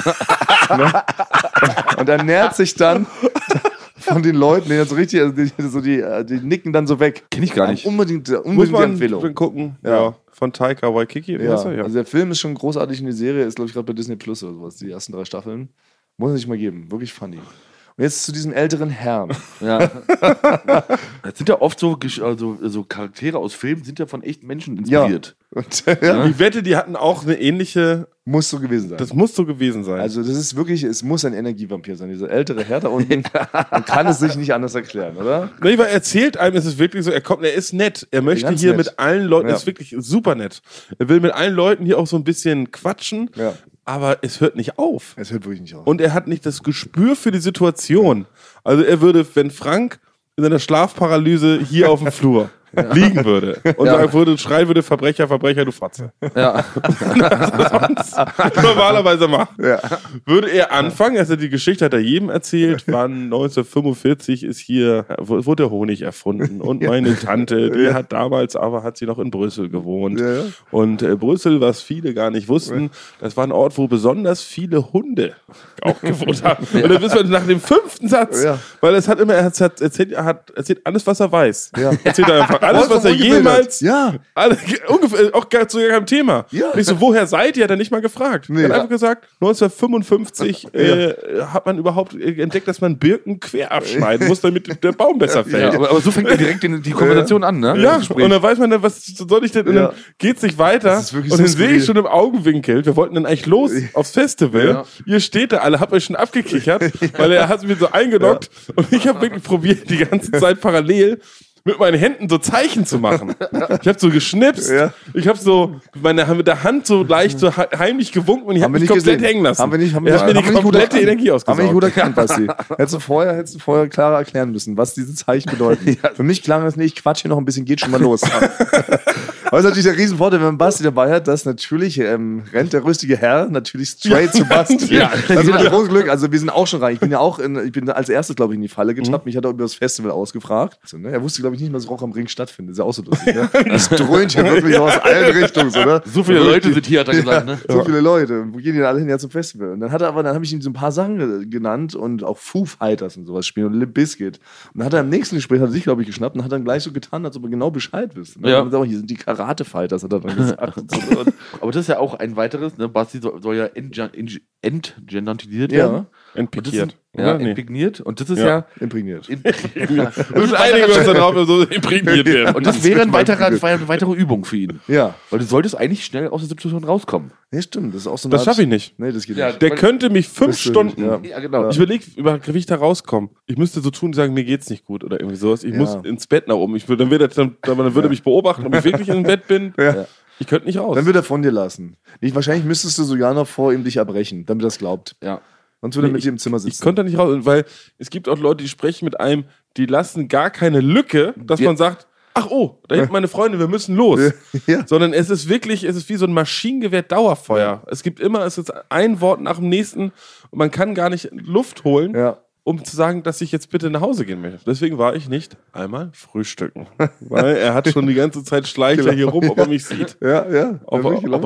Und ernährt sich dann von den Leuten, die so richtig, also die nicken dann so weg. Kenn ich gar nicht. Unbedingt Muss man Empfehlung. gucken. Ja. Von Taika Waititi. Ja. Also der Film ist schon großartig und die Serie ist, glaube ich, gerade bei Disney Plus oder sowas. Die ersten 3 Staffeln. Muss man sich mal geben. Wirklich funny. Und jetzt zu diesem älteren Herrn. Ja. Das sind ja oft so Charaktere aus Filmen, sind ja von echten Menschen inspiriert. Ja. Und, Ich wette, die hatten auch eine ähnliche... Muss so gewesen sein. Das muss so gewesen sein. Also das ist wirklich, es muss ein Energievampir sein. Dieser ältere Herr da unten, man kann es sich nicht anders erklären, oder? Nee, weil er erzählt einem, es ist wirklich so, er ist nett. Er möchte hier nett. Mit allen Leuten, ist wirklich super nett. Er will mit allen Leuten hier auch so ein bisschen quatschen, aber es hört nicht auf. Es hört wirklich nicht auf. Und er hat nicht das Gespür für die Situation. Also er würde, wenn Frank in seiner Schlafparalyse hier auf dem Flur liegen würde und sagen würde, schreien würde, Verbrecher, Verbrecher, du Fotze. Ja. Normalerweise macht. Ja. Würde er anfangen, also die Geschichte hat er jedem erzählt, wann 1945 ist hier, wurde der Honig erfunden und meine Tante, die hat damals, aber hat sie noch in Brüssel gewohnt. Ja. Und Brüssel, was viele gar nicht wussten, das war ein Ort, wo besonders viele Hunde auch gewohnt haben. Und dann wissen wir nach dem 5. Satz, weil er erzählt alles, was er weiß. Ja. Erzählt er einfach alles, was er jemals. Ungefähr, auch zu keinem Thema. Ja. Nicht so, woher seid ihr? Hat er nicht mal gefragt. Nee, er hat einfach gesagt, 1955 hat man überhaupt entdeckt, dass man Birken quer abschneiden muss, damit der Baum besser fällt. Ja, aber so fängt er direkt die Konversation an, ne? Ja, und dann weiß man dann, was soll ich denn? Und dann geht's nicht weiter. Und dann sehe ich schon im Augenwinkel, wir wollten dann eigentlich los aufs Festival. Ja. Ihr steht da alle, habt euch schon abgekichert, weil er hat mich so eingeloggt und ich habe wirklich probiert, die ganze Zeit parallel mit meinen Händen so Zeichen zu machen. Ich habe so geschnipst, ich habe so mit der Hand so leicht so heimlich gewunken und ich habe mich komplett hängen lassen. Haben wir nicht die komplette Energie ausgesaugt. Haben wir nicht gut erkannt, Basti. Hättest du vorher klarer erklären müssen, was diese Zeichen bedeuten. Für mich klang das nicht, ich quatsch hier noch ein bisschen, geht schon mal los. Aber ist natürlich der Riesenvorteil, wenn man Basti dabei hat, dass natürlich rennt der rüstige Herr natürlich straight zu Basti. Ja. Das ist ein großes Glück. Also wir sind auch schon rein. Ich bin als erstes, glaube ich, in die Falle getappt. Mich hat er über das Festival ausgefragt. Also, ne? Er wusste, glaube ich, nicht mehr, dass Rock am Ring stattfindet. Ist ja auch so lustig. Ne? Das dröhnt ja wirklich aus allen Richtungen, oder? So viele Leute sind hier, hat er gesagt. Ne? So viele Leute. Wo gehen die denn alle hin zum Festival? Und dann habe ich ihm so ein paar Sachen genannt und auch Foo Fighters und sowas spielen und Limp Bizkit. Und dann hat er im nächsten Gespräch, hat er sich, glaube ich, geschnappt und hat dann gleich so getan, als ob er genau Bescheid wüsste. Ne? Ja. Und dann, hier sind die Karate Fighters, hat er dann gesagt. Aber das ist ja auch ein weiteres, ne? Basti soll ja entgenantisiert werden. Entpikiert. Imprägniert. Und das ist ja imprägniert. Wir einigen uns darauf, so imprägniert werden. Und das wäre eine weitere Übung für ihn. Ja. Weil du solltest eigentlich schnell aus der Situation rauskommen. Ja, stimmt. Das ist auch so das schaffe ich nicht. Nee, das geht nicht. Der könnte mich 5 Stunden. Ja, genau. Ich überlege, wie ich da rauskomme. Ich müsste so tun und sagen, mir geht's nicht gut oder irgendwie sowas. Ich muss ins Bett nach oben. Dann würde er mich beobachten, ob ich wirklich im Bett bin. Ja. Ich könnte nicht raus. Dann würde er von dir lassen. Wahrscheinlich müsstest du sogar noch vor ihm dich erbrechen, damit er es glaubt. Ja. Sonst würde er mit dir im Zimmer sitzen. Ich konnte da nicht raus, weil es gibt auch Leute, die sprechen mit einem, die lassen gar keine Lücke, dass man sagt, ach oh, da hinten meine Freunde, wir müssen los. Ja. Sondern es ist wie so ein Maschinengewehr-Dauerfeuer. Es ist ein Wort nach dem nächsten und man kann gar nicht Luft holen. Ja. Um zu sagen, dass ich jetzt bitte nach Hause gehen möchte. Deswegen war ich nicht einmal frühstücken. Weil er hat schon die ganze Zeit schleicht er hier rum, ob er mich sieht. Ja. Ob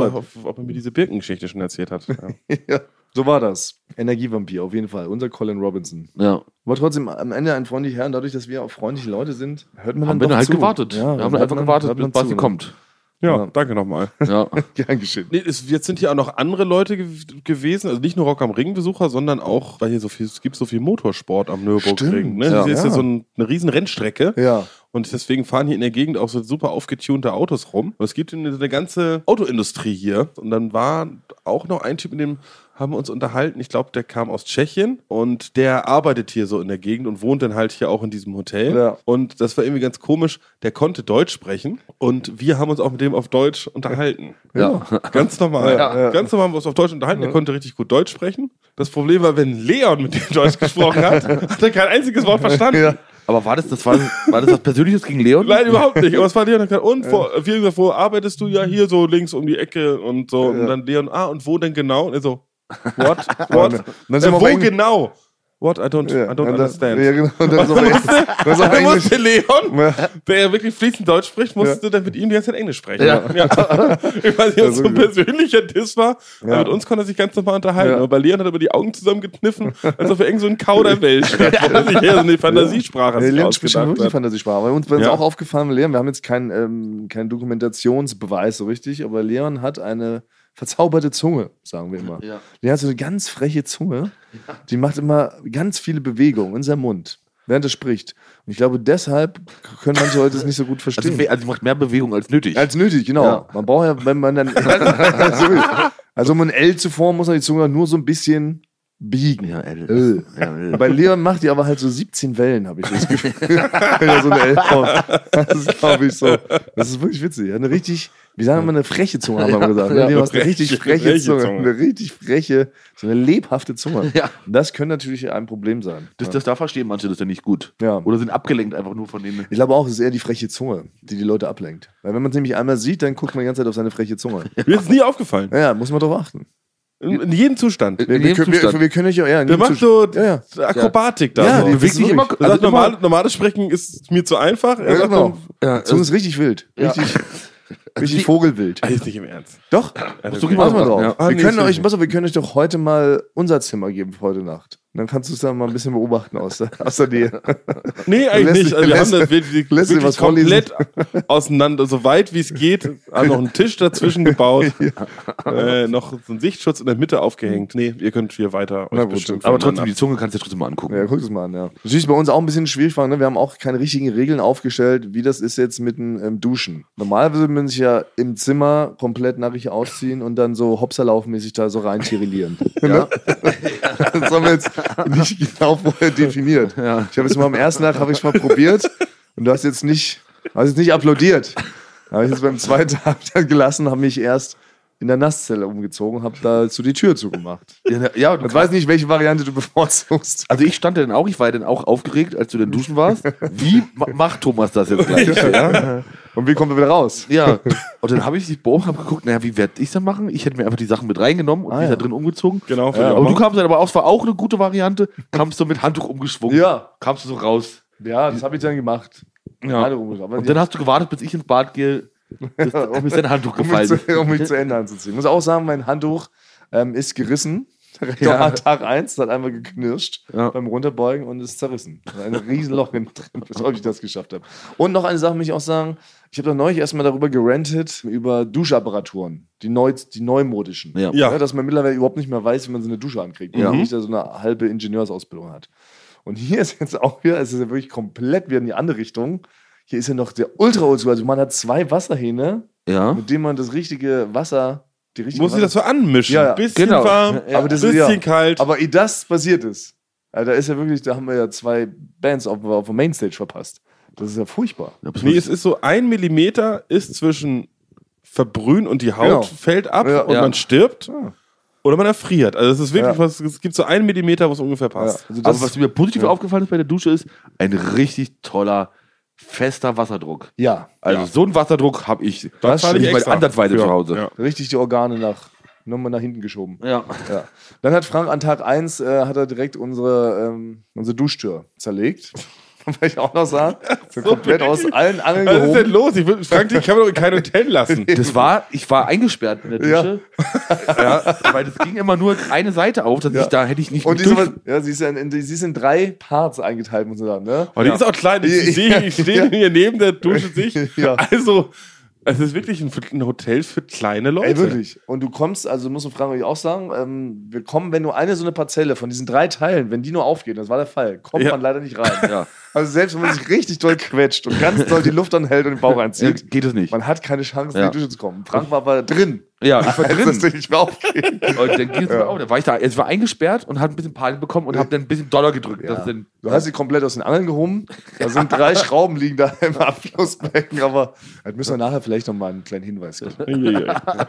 er mir diese Birkengeschichte schon erzählt hat. Ja. So war das. Energievampir, auf jeden Fall. Unser Colin Robinson. Ja. Aber trotzdem am Ende ein freundlicher Herr. Und dadurch, dass wir auch freundliche Leute sind, hört man dann doch zu. Gewartet. Ja, wir haben einfach gewartet, bis Basti kommt. Ja, danke nochmal. Ja. Gern geschehen. Nee, jetzt sind hier auch noch andere Leute gewesen, also nicht nur Rock am Ring-Besucher, sondern auch, weil hier es gibt so viel Motorsport am Nürburgring. Ne? Hier ist ja so eine riesen Rennstrecke. Ja. Und deswegen fahren hier in der Gegend auch so super aufgetunte Autos rum. Und es gibt eine ganze Autoindustrie hier. Und dann war auch noch ein Typ in dem haben wir uns unterhalten. Ich glaube, der kam aus Tschechien und der arbeitet hier so in der Gegend und wohnt dann halt hier auch in diesem Hotel. Ja. Und das war irgendwie ganz komisch. Der konnte Deutsch sprechen und wir haben uns auch mit dem auf Deutsch unterhalten. Ja. Ganz normal. Ganz normal haben wir uns auf Deutsch unterhalten. Der konnte richtig gut Deutsch sprechen. Das Problem war, wenn Leon mit dem Deutsch gesprochen hat, hat er kein einziges Wort verstanden. Ja. Aber war das was Persönliches gegen Leon? Nein, überhaupt nicht. Aber es war Leon, der gesagt, und wo arbeitest du? Ja, hier so links um die Ecke und so. Und dann Leon, und wo denn genau? Und er so, what? Wo genau? What? I don't understand. Ja, genau. Und dann dann musste Leon, der ja wirklich fließend Deutsch spricht, musste dann mit ihm die ganze Zeit Englisch sprechen. Ja. Ich weiß nicht, ob es so ein persönlicher Diss war, aber mit uns konnte er sich ganz normal unterhalten. Aber bei Leon hat er über die Augen zusammengekniffen, als ob er irgend so ein Kauderwelsch wäre, wo sich eher so eine Fantasiesprache Leon spricht schon wirklich Fantasiesprache. Bei uns ist auch aufgefallen, Leon, wir haben jetzt keinen Dokumentationsbeweis so richtig, aber Leon hat eine verzauberte Zunge, sagen wir immer. Ja. Der hat so eine ganz freche Zunge, die macht immer ganz viele Bewegungen in seinem Mund, während er spricht. Und ich glaube, deshalb können manche Leute es nicht so gut verstehen. Also macht mehr Bewegung als nötig. Als nötig, genau. Ja. Man braucht ja, wenn man dann... also um ein L zu formen, muss man die Zunge nur so ein bisschen biegen. Ja, L. Ja, bei Leon macht die aber halt so 17 Wellen, habe ich das Gefühl. Wenn er so eine L macht. Das ist, glaube ich, so. Das ist wirklich witzig. Er hat eine richtig... Wie sagen wir mal, eine freche Zunge, haben wir gesagt. Du hast eine richtig freche Zunge. Eine richtig freche, so eine lebhafte Zunge. Ja. Das könnte natürlich ein Problem sein. Da verstehen manche das ja nicht gut. Ja. Oder sind abgelenkt einfach nur von dem. Ich glaube auch, es ist eher die freche Zunge, die Leute ablenkt. Weil wenn man es nämlich einmal sieht, dann guckt man die ganze Zeit auf seine freche Zunge. Mir ist es nie aufgefallen. Ja, muss man drauf achten. In jedem Zustand. Wir können euch ja. Der macht so Akrobatik da. Ja, so. die bewegt sich immer. Also normales Sprechen ist mir zu einfach. Genau. Zunge ist richtig wild. Richtig Vogelwild. Jetzt nicht im Ernst. Doch. Also, pass mal drauf. Wir können euch doch heute mal unser Zimmer geben für heute Nacht. Und dann kannst du es dann mal ein bisschen beobachten aus der Nähe. Nee, eigentlich nicht. Also wir haben das wirklich komplett auseinander, so weit wie es geht. Haben noch einen Tisch dazwischen gebaut. Noch so einen Sichtschutz in der Mitte aufgehängt. Nee, ihr könnt hier weiter euch bestimmt. Aber trotzdem, die Zunge kannst du dir trotzdem mal angucken. Ja, guck es mal an, ja. Natürlich bei uns auch ein bisschen schwierig war, ne? Wir haben auch keine richtigen Regeln aufgestellt, wie das ist jetzt mit dem Duschen. Normalerweise würde man sich ja im Zimmer komplett nackig ausziehen und dann so hopserlaufmäßig da so rein tirillieren. Ja. Das haben wir jetzt nicht genau vorher definiert. Ja. Ich habe es mal am ersten Tag mal probiert und du hast jetzt nicht applaudiert. Da habe ich jetzt beim zweiten Tag dann gelassen, habe mich erst in der Nasszelle umgezogen, habe da so die Tür zugemacht. Ja, ich weiß nicht, welche Variante du bevorzugst. Also ich stand ja dann auch, ich war ja dann auch aufgeregt, als du dann duschen warst. Wie macht Thomas das jetzt gleich? Ja? Und wie kommt er wieder raus? Ja. Und dann habe ich dich beobachtet und habe geguckt, naja, wie werde ich es dann machen? Ich hätte mir einfach die Sachen mit reingenommen und mich da drin umgezogen. Genau. Ja, aber du kamst dann aber auch, es war auch eine gute Variante, kamst du mit Handtuch umgeschwungen. Ja. Kamst du so raus. Ja, das habe ich dann gemacht. Ja. Und dann hast du gewartet, bis ich ins Bad gehe, um mir dein Handtuch gefallen. Um mich zu Ende anzuziehen. Ich muss auch sagen, mein Handtuch ist gerissen. An Tag 1, das hat einmal geknirscht beim Runterbeugen und ist zerrissen. Ein Riesenloch drin, bis ich das geschafft habe. Und noch eine Sache muss ich auch sagen, ich habe da neulich erstmal darüber gerantet, über Duschapparaturen, die neumodischen. Ja, dass man mittlerweile überhaupt nicht mehr weiß, wie man so eine Dusche ankriegt, weil man nicht da so eine halbe Ingenieursausbildung hat. Und hier ist jetzt auch wieder, es ist ja wirklich komplett wieder in die andere Richtung. Hier ist ja noch der Ultra-Oldschool. Also man hat 2 Wasserhähne, mit denen man das richtige Wasser... Muss ich das so anmischen? Ja, bisschen warm, aber das bisschen ist, kalt. Aber ehe das passiert ist, da ist ja wirklich, da haben wir ja 2 Bands auf der Mainstage verpasst. Das ist ja furchtbar. Nee, es ist so 1 Millimeter ist zwischen Verbrühen und die Haut fällt ab und man stirbt. Ja. Oder man erfriert. Also es ist wirklich was, es gibt so 1 Millimeter, wo es ungefähr passt. Ja. Also aber was mir positiv aufgefallen ist bei der Dusche ist, ein richtig toller, fester Wasserdruck. Ja. Also so einen Wasserdruck habe ich nicht mal ansatzweise zu Hause. Ja. Richtig die Organe nochmal nach hinten geschoben. Ja. Dann hat Frank an Tag 1 hat er direkt unsere Duschtür zerlegt. Weil ich auch noch sagen, so komplett aus allen Angeln gehoben. Was ist denn los? Frank, ich kann mir doch in kein Hotel lassen. Ich war eingesperrt in der Dusche. Weil das ging immer nur eine Seite auf, da hätte ich nicht und sie ist in 3 Parts eingeteilt, muss man sagen. Ne? Und die ist auch klein. Ich stehe hier neben der Dusche sich. Also, es ist wirklich ein Hotel für kleine Leute. Ey, wirklich. Und du kommst, also muss man Frank auch sagen, wir kommen, wenn nur so eine Parzelle von diesen 3 Teilen, wenn die nur aufgeht, das war der Fall, kommt man leider nicht rein. Also selbst wenn man sich richtig doll quetscht und ganz doll die Luft anhält und den Bauch einzieht, geht es nicht. Man hat keine Chance, in die Dusche zu kommen. Frank war aber drin. Ja, ich war drin. Das nicht mehr aufgehen. Und dann ging es mir auch. Da war ich da. Ich war eingesperrt und hatte ein bisschen Panik bekommen und habe dann ein bisschen doller gedrückt. Ja. Du hast sie komplett aus den Angeln gehoben. Da sind 3 Schrauben liegen da im Abflussbecken, aber das müssen wir nachher vielleicht noch mal einen kleinen Hinweis geben.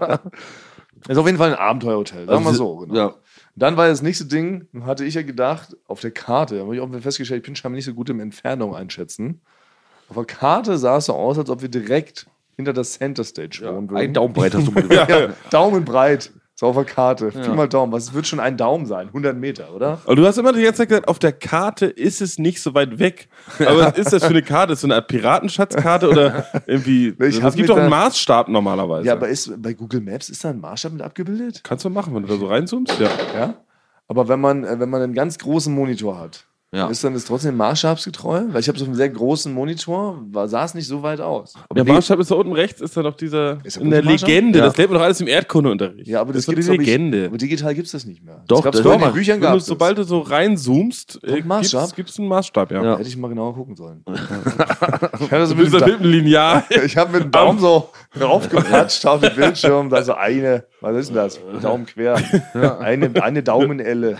Ist auf jeden Fall ein Abenteuerhotel, sagen wir so. Genau. Ja. Dann war das nächste Ding, hatte ich ja gedacht, auf der Karte, da habe ich auch festgestellt, ich bin scheinbar nicht so gut im Entfernung einschätzen. Auf der Karte sah es so aus, als ob wir direkt hinter der Center Stage wohnen würden. Ein Daumenbreit hast du mal gesagt. Ja, Daumenbreit. So auf der Karte. Pi mal Daumen. Was wird schon ein Daumen sein? 100 Meter, oder? Und du hast immer die ganze Zeit gesagt, auf der Karte ist es nicht so weit weg. Aber was ist das für eine Karte? Ist so eine Art Piratenschatzkarte oder irgendwie? Es gibt doch einen Maßstab normalerweise. Ja, aber bei Google Maps ist da ein Maßstab mit abgebildet? Kannst du machen, wenn du da so reinzoomst? Ja. Aber wenn man einen ganz großen Monitor hat, ist dann das trotzdem maßstabsgetreu? Weil ich habe so einen sehr großen Monitor, sah es nicht so weit aus. Aber der Maßstab ist da unten rechts, ist da doch dieser in der Maßstab? Legende. Ja. Das lernt man doch alles im Erdkundeunterricht. Ja, aber das ist gibt's die Legende. Aber digital gibt es das nicht mehr. Doch, das das in den Büchern gab es. Sobald du so reinzoomst, gibt es einen Maßstab, ja. Hätte ich mal genauer gucken sollen. Ich habe mit einem Lineal. Ich habe mit dem Daumen so draufgepatscht auf den Bildschirm, da so was ist denn das? Daumen quer. Eine Daumenelle.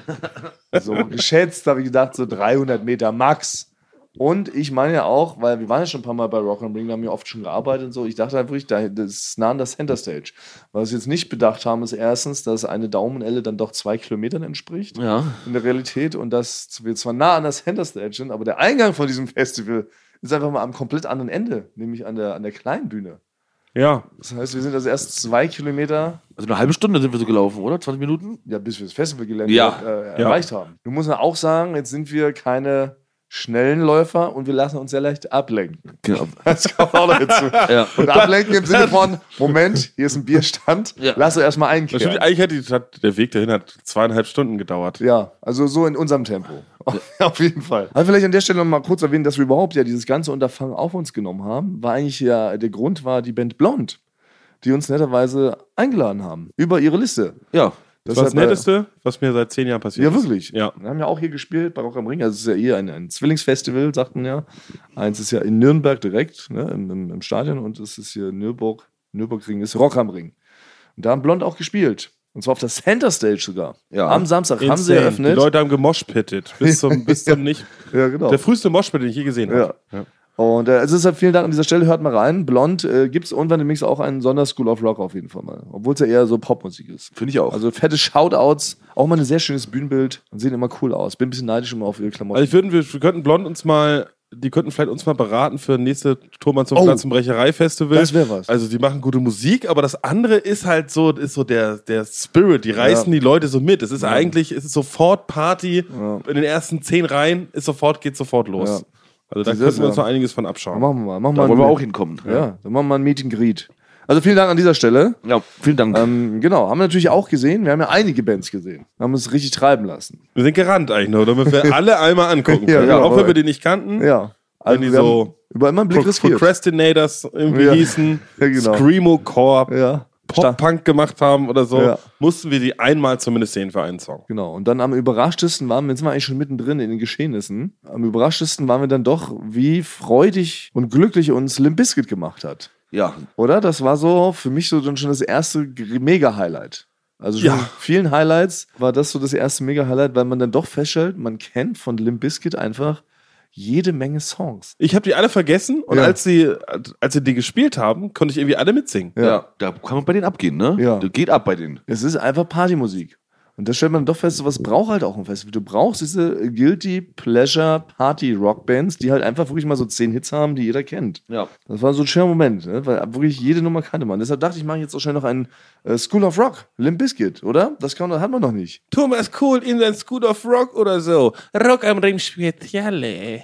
So geschätzt, habe ich gedacht, so 300 Meter max. Und ich meine ja auch, weil wir waren ja schon ein paar Mal bei Rock am Ring, wir haben ja oft schon gearbeitet und so, ich dachte einfach, das ist nah an der Center Stage. Was wir jetzt nicht bedacht haben, ist erstens, dass eine Daumenelle dann doch 2 Kilometern entspricht in der Realität und dass wir zwar nah an der Center Stage sind, aber der Eingang von diesem Festival ist einfach mal am komplett anderen Ende, nämlich an der kleinen Bühne. Ja. Das heißt, wir sind also erst 2 Kilometer. Also eine halbe Stunde sind wir so gelaufen, oder? 20 Minuten? Ja, bis wir das Festivalgelände erreicht haben. Du musst auch sagen, jetzt sind wir keine schnellen Läufer und wir lassen uns sehr leicht ablenken. Genau. Das kommt auch noch dazu. Und ablenken im Sinne von, Moment, hier ist ein Bierstand, lass uns erstmal einkehren. Eigentlich der Weg dahin hat 2,5 Stunden gedauert. Ja, also so in unserem Tempo. Auf jeden Fall. Aber vielleicht an der Stelle noch mal kurz erwähnen, dass wir überhaupt dieses ganze Unterfangen auf uns genommen haben, war eigentlich der Grund war die Band Blond, die uns netterweise eingeladen haben über ihre Liste. Ja. Das war das Netteste, was mir seit 10 Jahren passiert ist. Ja, wirklich. Ja. Wir haben ja auch hier gespielt bei Rock am Ring. Also es ist ja hier ein Zwillingsfestival, sagt man ja. Eins ist ja in Nürnberg direkt, ne, im Stadion. Und es ist hier Nürburgring ist Rock am Ring. Und da haben Blond auch gespielt. Und zwar auf der Center Stage sogar. Ja. Am Samstag haben sie eröffnet. Die Leute haben gemoshpittet. Bis zum nicht. Ja, genau. Der früheste Moshpit, den ich je gesehen habe. Ja. Und also deshalb vielen Dank an dieser Stelle, hört mal rein. Blond gibt es irgendwann demnächst auch einen Sonderschool of Rock auf jeden Fall mal. Obwohl es ja eher so Popmusik ist. Finde ich auch. Also fette Shoutouts, auch mal ein sehr schönes Bühnenbild und sehen immer cool aus. Bin ein bisschen neidisch immer auf ihre Klamotten. Also wir könnten Blond die könnten vielleicht uns mal beraten für nächste Thomann zum Platz zum Brecherei-Festival. Das wäre was. Also die machen gute Musik, aber das andere ist halt so, der Spirit, die reißen die Leute so mit. Es ist eigentlich, es ist sofort Party, in den ersten 10 Reihen geht sofort los. Ja. Also da können wir uns noch einiges von abschauen. Machen wir mal. Da wollen wir auch hinkommen. Ja, dann machen wir ein Meet and Greet. Also vielen Dank an dieser Stelle. Ja, vielen Dank. Genau, haben wir natürlich auch gesehen. Wir haben ja einige Bands gesehen. Haben uns richtig treiben lassen. Wir sind gerannt eigentlich nur, damit wir alle einmal angucken können. Ja, auch wenn wir die nicht kannten. Ja. Also die so über immer einen Blick riskiert. Procrastinators irgendwie hießen. Ja, genau. Screamo Corp. Ja. Pop-Punk gemacht haben oder so, mussten wir die einmal zumindest sehen für einen Song. Genau, und dann am überraschtesten jetzt sind wir eigentlich schon mittendrin in den Geschehnissen, am überraschtesten waren wir dann doch, wie freudig und glücklich uns Limp Bizkit gemacht hat. Ja. Oder? Das war so für mich so dann schon das erste Mega-Highlight. Also schon vielen Highlights war das so das erste Mega-Highlight, weil man dann doch feststellt, man kennt von Limp Bizkit einfach jede Menge Songs. Ich habe die alle vergessen und als sie die gespielt haben, konnte ich irgendwie alle mitsingen. Ja, da kann man bei denen abgehen, ne? Ja. Das geht ab bei denen. Es ist einfach Partymusik. Und da stellt man doch fest, sowas braucht halt auch ein Festival. Du brauchst diese Guilty Pleasure Party Rockbands, die halt einfach wirklich mal so 10 Hits haben, die jeder kennt. Ja. Das war so ein schöner Moment, ne? Weil wirklich jede Nummer kannte man. Deshalb dachte ich, mache jetzt auch schnell noch einen School of Rock, Limp Bizkit, oder? Das hat man noch nicht. Thomas Kohl in sein School of Rock oder so. Rock am Ring Speziale.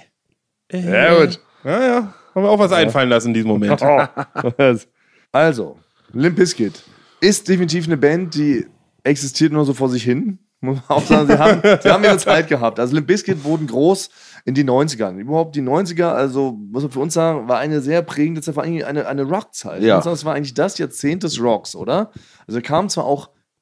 Ja, gut. Ja. Haben wir auch was einfallen lassen in diesem Moment. Also, Limp Bizkit ist definitiv eine Band, die existiert nur so vor sich hin. Muss man auch sagen, sie haben ihre Zeit gehabt. Also Limp Bizkit wurden groß in die 90ern. Überhaupt die 90er, also muss man für uns sagen, war eine sehr prägende Zeit, vor allem eine Rockzeit. Ja. Das war eigentlich das Jahrzehnt des Rocks, oder? Also kamen zwar auch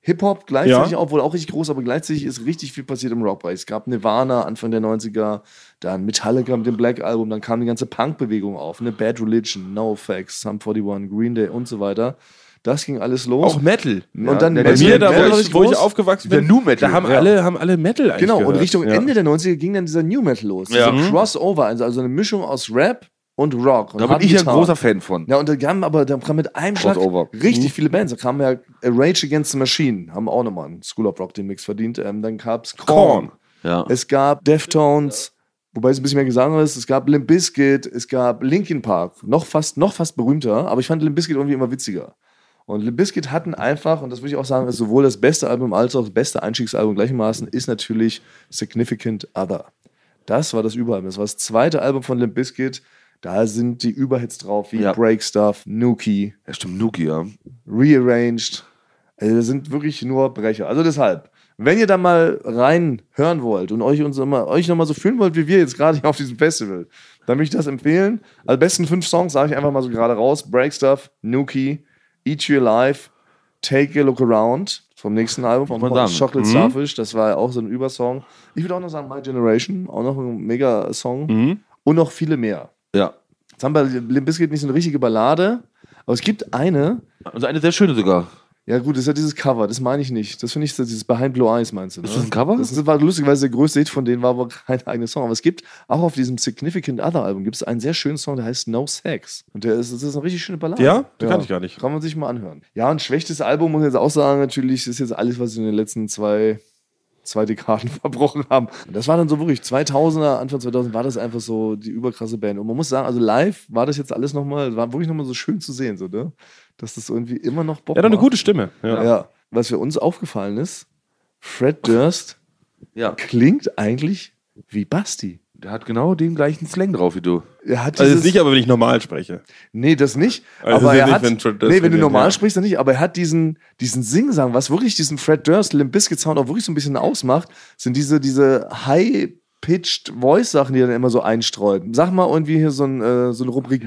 Hip-Hop gleichzeitig auch, wohl auch richtig groß, aber gleichzeitig ist richtig viel passiert im Rockbereich. Es gab Nirvana Anfang der 90er, dann Metallica mit dem Black Album, dann kam die ganze Punk-Bewegung auf, ne? Bad Religion, NoFX, Sum 41, Green Day und so weiter. Das ging alles los. Auch Metal. Und dann bei Metal, mir, da Metal wo ich aufgewachsen bin, der Nu Metal. da haben alle Metal eigentlich Genau, gehört. und Richtung Ende der 90er ging dann dieser New Metal los. Ja. Dieser Crossover, also eine Mischung aus Rap und Rock. Und Da bin ich ja ein großer Fan von. Ja, und da kam mit einem Schlag Crossover. richtig viele Bands. Da kamen ja Rage Against the Machine, haben auch nochmal einen School of Rock den Mix verdient. Dann gab es Korn. Ja. Es gab Deftones, wobei es ein bisschen mehr Gesang ist. Es gab Limp Bizkit, es gab Linkin Park, noch fast berühmter, aber ich fand Limp Bizkit irgendwie immer witziger. Und Limp Bizkit hatten einfach, und das würde ich auch sagen, ist sowohl das beste Album als auch das beste Einstiegsalbum gleichermaßen, ist natürlich Significant Other. Das war das Überalbum. Das war das zweite Album von Limp Bizkit. Da sind die Überhits drauf, wie Break Stuff, Nuki. Ja, stimmt, Nuki, ja. Rearranged. Also das sind wirklich nur Brecher. Also deshalb, wenn ihr da mal rein hören wollt und euch nochmal so fühlen wollt, wie wir jetzt gerade hier auf diesem Festival, dann möchte ich das empfehlen. Als besten 5 Songs sage ich einfach mal so gerade raus. Break Stuff, Nuki, Eat You Alive, Take a Look Around vom nächsten Album, vom Chocolate Starfish. Das war ja auch so ein Übersong. Ich würde auch noch sagen My Generation, auch noch ein mega Song. Und noch viele mehr. Ja. Jetzt haben wir Limp Bizkit nicht so eine richtige Ballade, aber es gibt eine. Also eine sehr schöne sogar. Ja gut, das ist ja dieses Cover, das meine ich nicht. Das finde ich, dieses Behind Blue Eyes meinst du, ne? Ist das ein Cover? Das war lustigerweise der größte Hit von denen, war aber kein eigener Song. Aber es gibt auch auf diesem Significant Other Album gibt es einen sehr schönen Song, der heißt No Sex. Und das ist eine richtig schöne Ballade. Ja? Den kann ich gar nicht. Kann man sich mal anhören. Ja, ein schwächstes Album, muss ich jetzt auch sagen, natürlich, das ist jetzt alles, was in den letzten zwei Dekaden verbrochen haben. Und das war dann so wirklich 2000er, Anfang 2000 war das einfach so die überkrasse Band. Und man muss sagen, also live war das jetzt alles nochmal, war wirklich nochmal so schön zu sehen, so, ne? Dass das irgendwie immer noch Bock Ja, dann eine macht. gute Stimme. Ja. Was für uns aufgefallen ist, Fred Durst klingt eigentlich wie Basti. Der hat genau den gleichen Slang drauf wie du. Er hat Also nicht, aber wenn ich normal spreche. Nee, das nicht. Also aber das ist er nicht, hat, wenn Fred Durst wenn du redet, normal ja. sprichst, dann nicht. Aber er hat diesen Singsang, was wirklich diesen Fred Durst, Limp Bizkit Sound auch wirklich so ein bisschen ausmacht, sind diese High-Pitched Voice-Sachen, die er dann immer so einstreut. Sag mal irgendwie hier so eine Rubrik.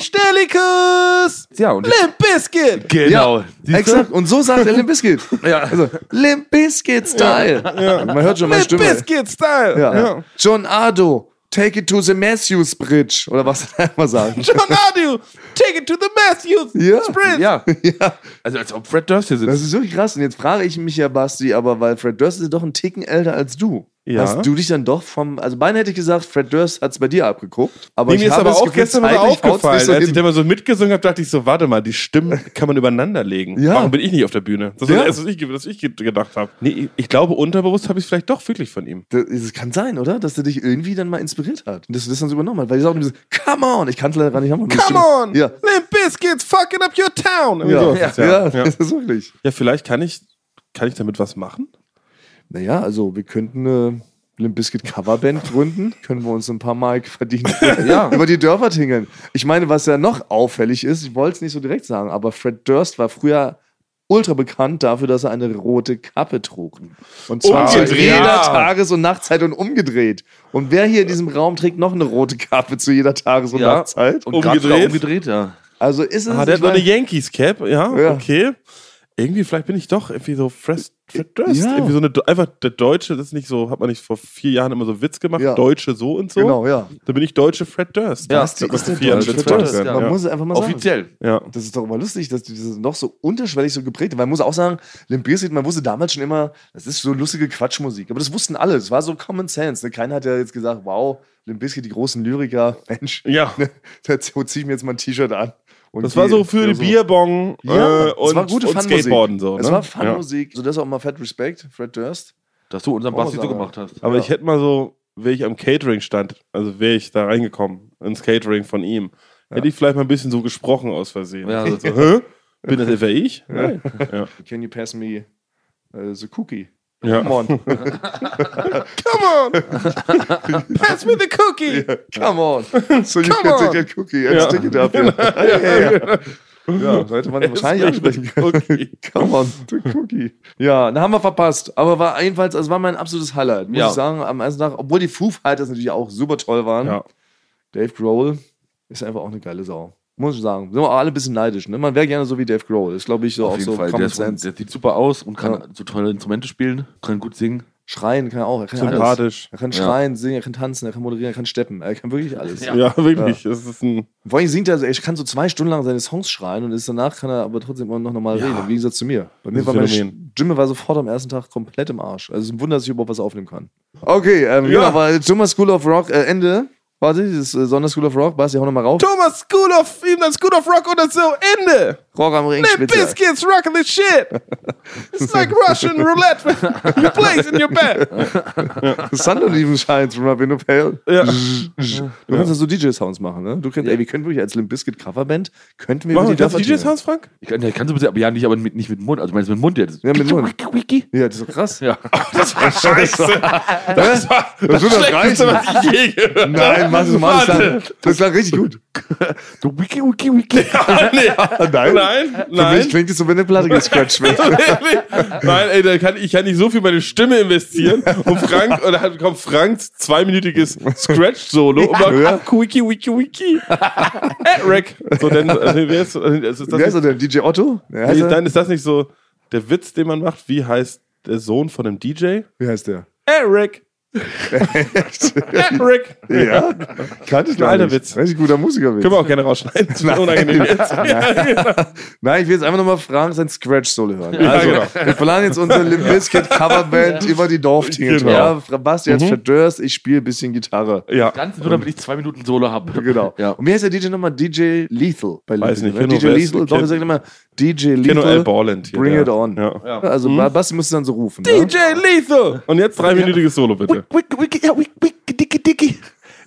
Stellikus! Ja, und Limp Bizkit! genau. Ja, exakt. Und so sagt er Limp Bizkit. Ja. Also, Limp Bizkit Style. Ja. Man hört schon meine Limp Stimme. Bizkit Style! Ja. John Ardo, take it to the Matthews Bridge. Oder was er immer sagt. John Ardo, take it to the Matthews Sprint! Ja. Ja. Also als ob Fred Durst hier sitzt. Das ist wirklich krass. Und jetzt frage ich mich ja, Basti, aber weil Fred Durst ist doch einen Ticken älter als du. Ja. Hast du dich dann doch also beinahe hätte ich gesagt, Fred Durst hat es bei dir abgeguckt. Aber Mir ist aber das auch Gefühl, gestern mal zeitlich haut's aufgefallen, nicht so als ich hin. da mal so mitgesungen habe, dachte ich so, warte mal, die Stimmen kann man übereinander legen. Ja. Warum bin ich nicht auf der Bühne? Das ist das, was ich gedacht habe. Nee, ich glaube, unterbewusst habe ich es vielleicht doch wirklich von ihm. Das kann sein, oder? Dass der dich irgendwie dann mal inspiriert hat. Und dass du das dann so übernommen hat. Weil die sagen, come on, ich kann es leider gar nicht haben. Come on! Ja. Limp Bizkit's fucking up your town! Irgendwie Ja. sowas, Ja, das ist wirklich. Ja, vielleicht kann ich damit was machen? Naja, also wir könnten eine Limp Bizkit Coverband gründen, können wir uns ein paar Mark verdienen. Über die Dörfer tingeln. Ich meine, was ja noch auffällig ist, ich wollte es nicht so direkt sagen, aber Fred Durst war früher ultra bekannt dafür, dass er eine rote Kappe trug. Und zwar zu Umgedreht. jeder Ja. Tages- und Nachtzeit und umgedreht. Und wer hier in diesem Raum trägt noch eine rote Kappe zu jeder Tages- und Nachtzeit? Und gerade sogar Umgedreht? umgedreht, ja. Also ist es. Der ich hat noch eine mein- Yankees-Cap, ja, okay. Irgendwie, vielleicht bin ich doch irgendwie so Fred Durst. Ja. Irgendwie so einfach der Deutsche, das ist nicht so, hat man nicht vor 4 Jahren immer so Witz gemacht, Ja. Deutsche so und so. Genau, ja. Da bin ich deutsche Fred Durst. Ja, Basti Ich hab ist der vor 4 Jahren deutsche Witz Fred gemacht. Durst. Ja. Man muss es einfach mal sagen. Offiziell. Ja. Das ist doch immer lustig, dass die noch so unterschwellig so geprägt haben. Weil man muss auch sagen, Limp Bizkit, man wusste damals schon immer, das ist so lustige Quatschmusik. Aber das wussten alle. Das war so Common Sense. Ne? Keiner hat ja jetzt gesagt, wow, Limp Bizkit, die großen Lyriker, Mensch, Ja. da ziehe ich mir jetzt mal ein T-Shirt an. Und Das war so für die Bierbong Ja, und, es war gute und Fun-Musik. Skateboarden so. Es ne? war Fun-Musik. So, das ist auch mal fett Respekt, Fred Durst. Dass du unseren Basti so sagen. gemacht hast. Aber ich hätte mal so, wäre ich am Catering stand, also wäre ich da reingekommen, ins Catering von ihm, hätte ich vielleicht mal ein bisschen so gesprochen aus Versehen. Ja. Also so, hä? Bin das etwa ich? Nein. Ja. Can you pass me the cookie? Ja. Come on. Come on! Pass me the cookie! Come on. So you Come can on. take that cookie and stick it up. Ja, sollte man wahrscheinlich ansprechen können. Okay. Come on, the cookie. Ja, da haben wir verpasst. Aber war jedenfalls, also war mein absolutes Highlight, muss Ja. ich sagen, am ersten Tag. Obwohl die Foo Fighters natürlich auch super toll waren. Ja. Dave Grohl ist einfach auch eine geile Sau. Muss ich sagen. Sind wir auch alle ein bisschen neidisch. Ne? Man wäre gerne so wie Dave Grohl. Das ist, glaube ich, so Auf auch jeden so Fall. Common Der Sense. sieht super aus und kann so tolle Instrumente spielen, kann gut singen. Schreien kann er auch. Er kann Sympathisch. alles. Er kann schreien, singen, er kann tanzen, er kann moderieren, er kann steppen. Er kann wirklich alles. Ja, wirklich. Das ist ein Vor allem singt er, also er kann so 2 Stunden lang seine Songs schreien und danach kann er aber trotzdem immer noch normal reden, im Gegensatz zu mir. Bei mir war meine Stimme war sofort am ersten Tag komplett im Arsch. Also es ist ein Wunder, dass ich überhaupt was aufnehmen kann. Okay, genau, aber Thomas School of Rock, Ende. Warte, das Sonderschool of Rock, Basti, hau nochmal rauf. Thomas School of Rock oder so, Ende! Rock am Ring, Limp Bizkit's rocking this shit! It's like Russian roulette. You place in your bed. The sun don't even shines from a window pale. Ja. Du kannst ja so DJ-Sounds machen, ne? Wir können wirklich als Limp Bizkit Coverband, könnten wir Machen wir die das DJ-Sounds, Frank? Ich kann so ein bisschen, aber ja, nicht mit dem Mund. Also meinst du mit dem Mund jetzt? Ja, mit dem Mund. Wiki. Ja, das ist doch krass. Ja. Das war scheiße. Das war das Schlechteste, was ich je gehört habe. Nein, mach das mal. Das klang richtig gut. Du Wiki. Für mich klingt es so, wenn eine Platte gescratcht wird. Nein, ey, ich kann nicht so viel meine Stimme investieren. Und dann kommt Franks 2-minütiges Scratch-Solo und macht Wiki. Rick. So, wer ist das denn? DJ Otto? Dann ist das nicht so der Witz, den man macht. Wie heißt der Sohn von dem DJ? Wie heißt der? Eric. Rick. Ja, kannte ich ein alter Witz. Richtig guter Musikerwitz. Können wir auch gerne rausschneiden. Das ist unangenehm jetzt. Nein, ich will jetzt einfach nochmal Frank sein Scratch-Solo hören. Ja, also, genau. wir planen jetzt unsere Limp Bizkit Coverband über die Dorftinge. Genau. Ja, Basti jetzt verdörst, ich spiele ein bisschen Gitarre. Ja. Ganz nur, damit ich 2 Minuten Solo habe. Genau. Ja. Und wie heißt der DJ nochmal? DJ Lethal. Bei Weiß nicht. ne? DJ Lethal. Doch, wir sagen immer DJ Lethal. Borland hier. Bring it on. Ja. Also Basti muss es dann so rufen. DJ Lethal! Und jetzt 3-minütiges Solo, bitte. Wiki.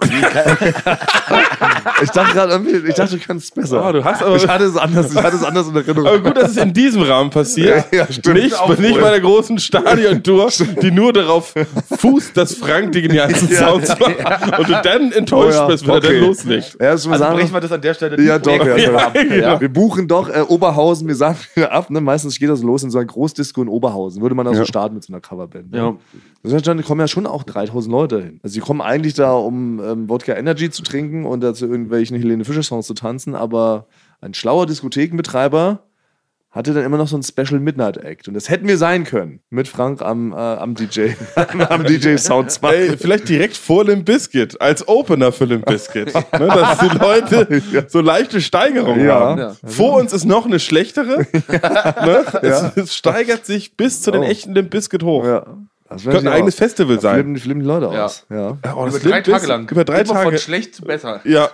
Ich dachte gerade, du kannst es besser. Oh, du hast aber ich hatte es anders in Erinnerung. Aber gut, dass es in diesem Rahmen passiert. Ja, stimmt. Nicht bei der großen Stadiontour, die nur darauf fußt, dass Frank die genialsten Sounds macht. Und du dann enttäuscht bist, wenn er dann loslegt. Ja, Also brechen wir das an der Stelle. Ja, doch. Ja. Wir buchen doch Oberhausen, wir sagen wieder ab. Ne? Meistens geht das los in so einer Großdisco in Oberhausen. Würde man da so starten mit so einer Coverband. Ne? Ja. Das heißt, dann kommen ja schon auch 3000 Leute hin. Also die kommen eigentlich da, um Wodka Energy zu trinken und dazu irgendwelchen Helene Fischer Songs zu tanzen, aber ein schlauer Diskothekenbetreiber hatte dann immer noch so ein Special Midnight Act. Und das hätten wir sein können. Mit Frank am DJ. am DJ Sound 2. Ey, vielleicht direkt vor Limp Bizkit, als Opener für Limp Bizkit. Ne, dass die Leute so leichte Steigerungen haben. Ja. Vor uns ist noch eine schlechtere. Ne? Es steigert sich bis zu den echten Limp Bizkit hoch. Ja. Das könnte ein eigenes Festival sein. Flippen die Leute aus. Ja. Oh, das Über 3 Tage lang. Über 3 Tage. Von schlecht zu besser. Ja.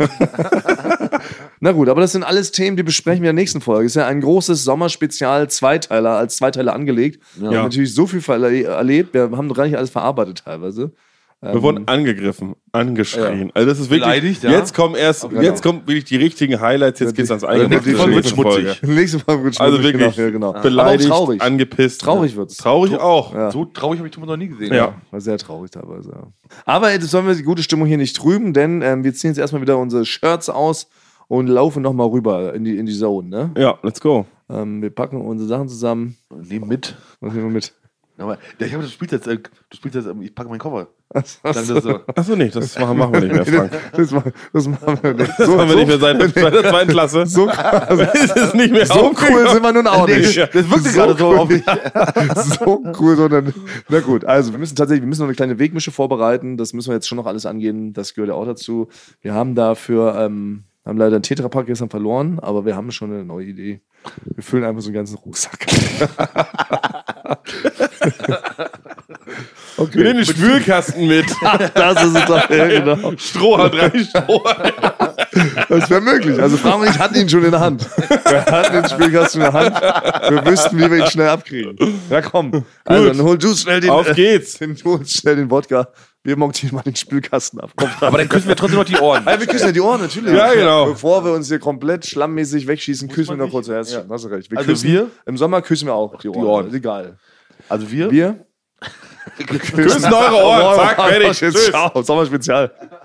Na gut, aber das sind alles Themen, die besprechen wir in der nächsten Folge. Ist ja ein großes Sommerspezial, als Zweiteiler angelegt. Wir haben natürlich so viel erlebt, wir haben noch gar nicht alles verarbeitet teilweise. Wir wurden angegriffen, angeschrien. Also das ist wirklich. Beleidigt, ja. Jetzt kommen wirklich die richtigen Highlights. Jetzt geht's ans Eingemachte. Nächste Folge schmutzig. Nächste Folge wird Also schmutzig, wirklich genau. beleidigt, Aber auch traurig. angepisst. Traurig wird's. Traurig auch. Ja. So traurig habe ich Thomas noch nie gesehen. Ja. War sehr traurig teilweise. Ja. Aber jetzt sollen wir die gute Stimmung hier nicht trüben, denn wir ziehen jetzt erstmal wieder unsere Shirts aus und laufen nochmal rüber in die Zone. Ne? Ja, let's go. Wir packen unsere Sachen zusammen. Nehmen mit. Was nehmen wir mit? Aber du spielst jetzt, ich packe meinen Koffer. So. Achso, nicht, das machen wir nicht mehr, Frank. Das machen wir nicht. Das machen wir nicht mehr seit der 2. Klasse. So, das ist nicht mehr so cool sind wir nun auch nicht. Das wirkte gerade so auf mich. So cool, sondern. Na gut, also wir müssen noch eine kleine Wegmische vorbereiten. Das müssen wir jetzt schon noch alles angehen. Das gehört ja auch dazu. Wir haben dafür, haben leider einen Tetrapack gestern verloren, aber wir haben schon eine neue Idee. Wir füllen einfach so einen ganzen Rucksack. Okay. Wir nehmen den Spülkasten mit. Das ist es doch, genau. Strohhalm, 3 Strohhalm. Das wäre möglich. Also Frank und ich hatten ihn schon in der Hand. Wir hatten den Spülkasten in der Hand. Wir wüssten, wie wir ihn schnell abkriegen. Ja, komm. Also dann hol du schnell Auf geht's. Schnell den Wodka. Wir montieren mal den Spülkasten ab. Aber dann küssen wir trotzdem noch die Ohren. Wir küssen ja die Ohren, natürlich. Ja, genau. Bevor wir uns hier komplett schlammmäßig wegschießen, küssen wir noch kurz Herz. Ja. Hast du recht. Wir im Sommer küssen wir auch die Ohren. Ist egal. Also wir Wir küssen eure Ohren. Zack, fertig. Tschüss. Ciao. Sommerspezial.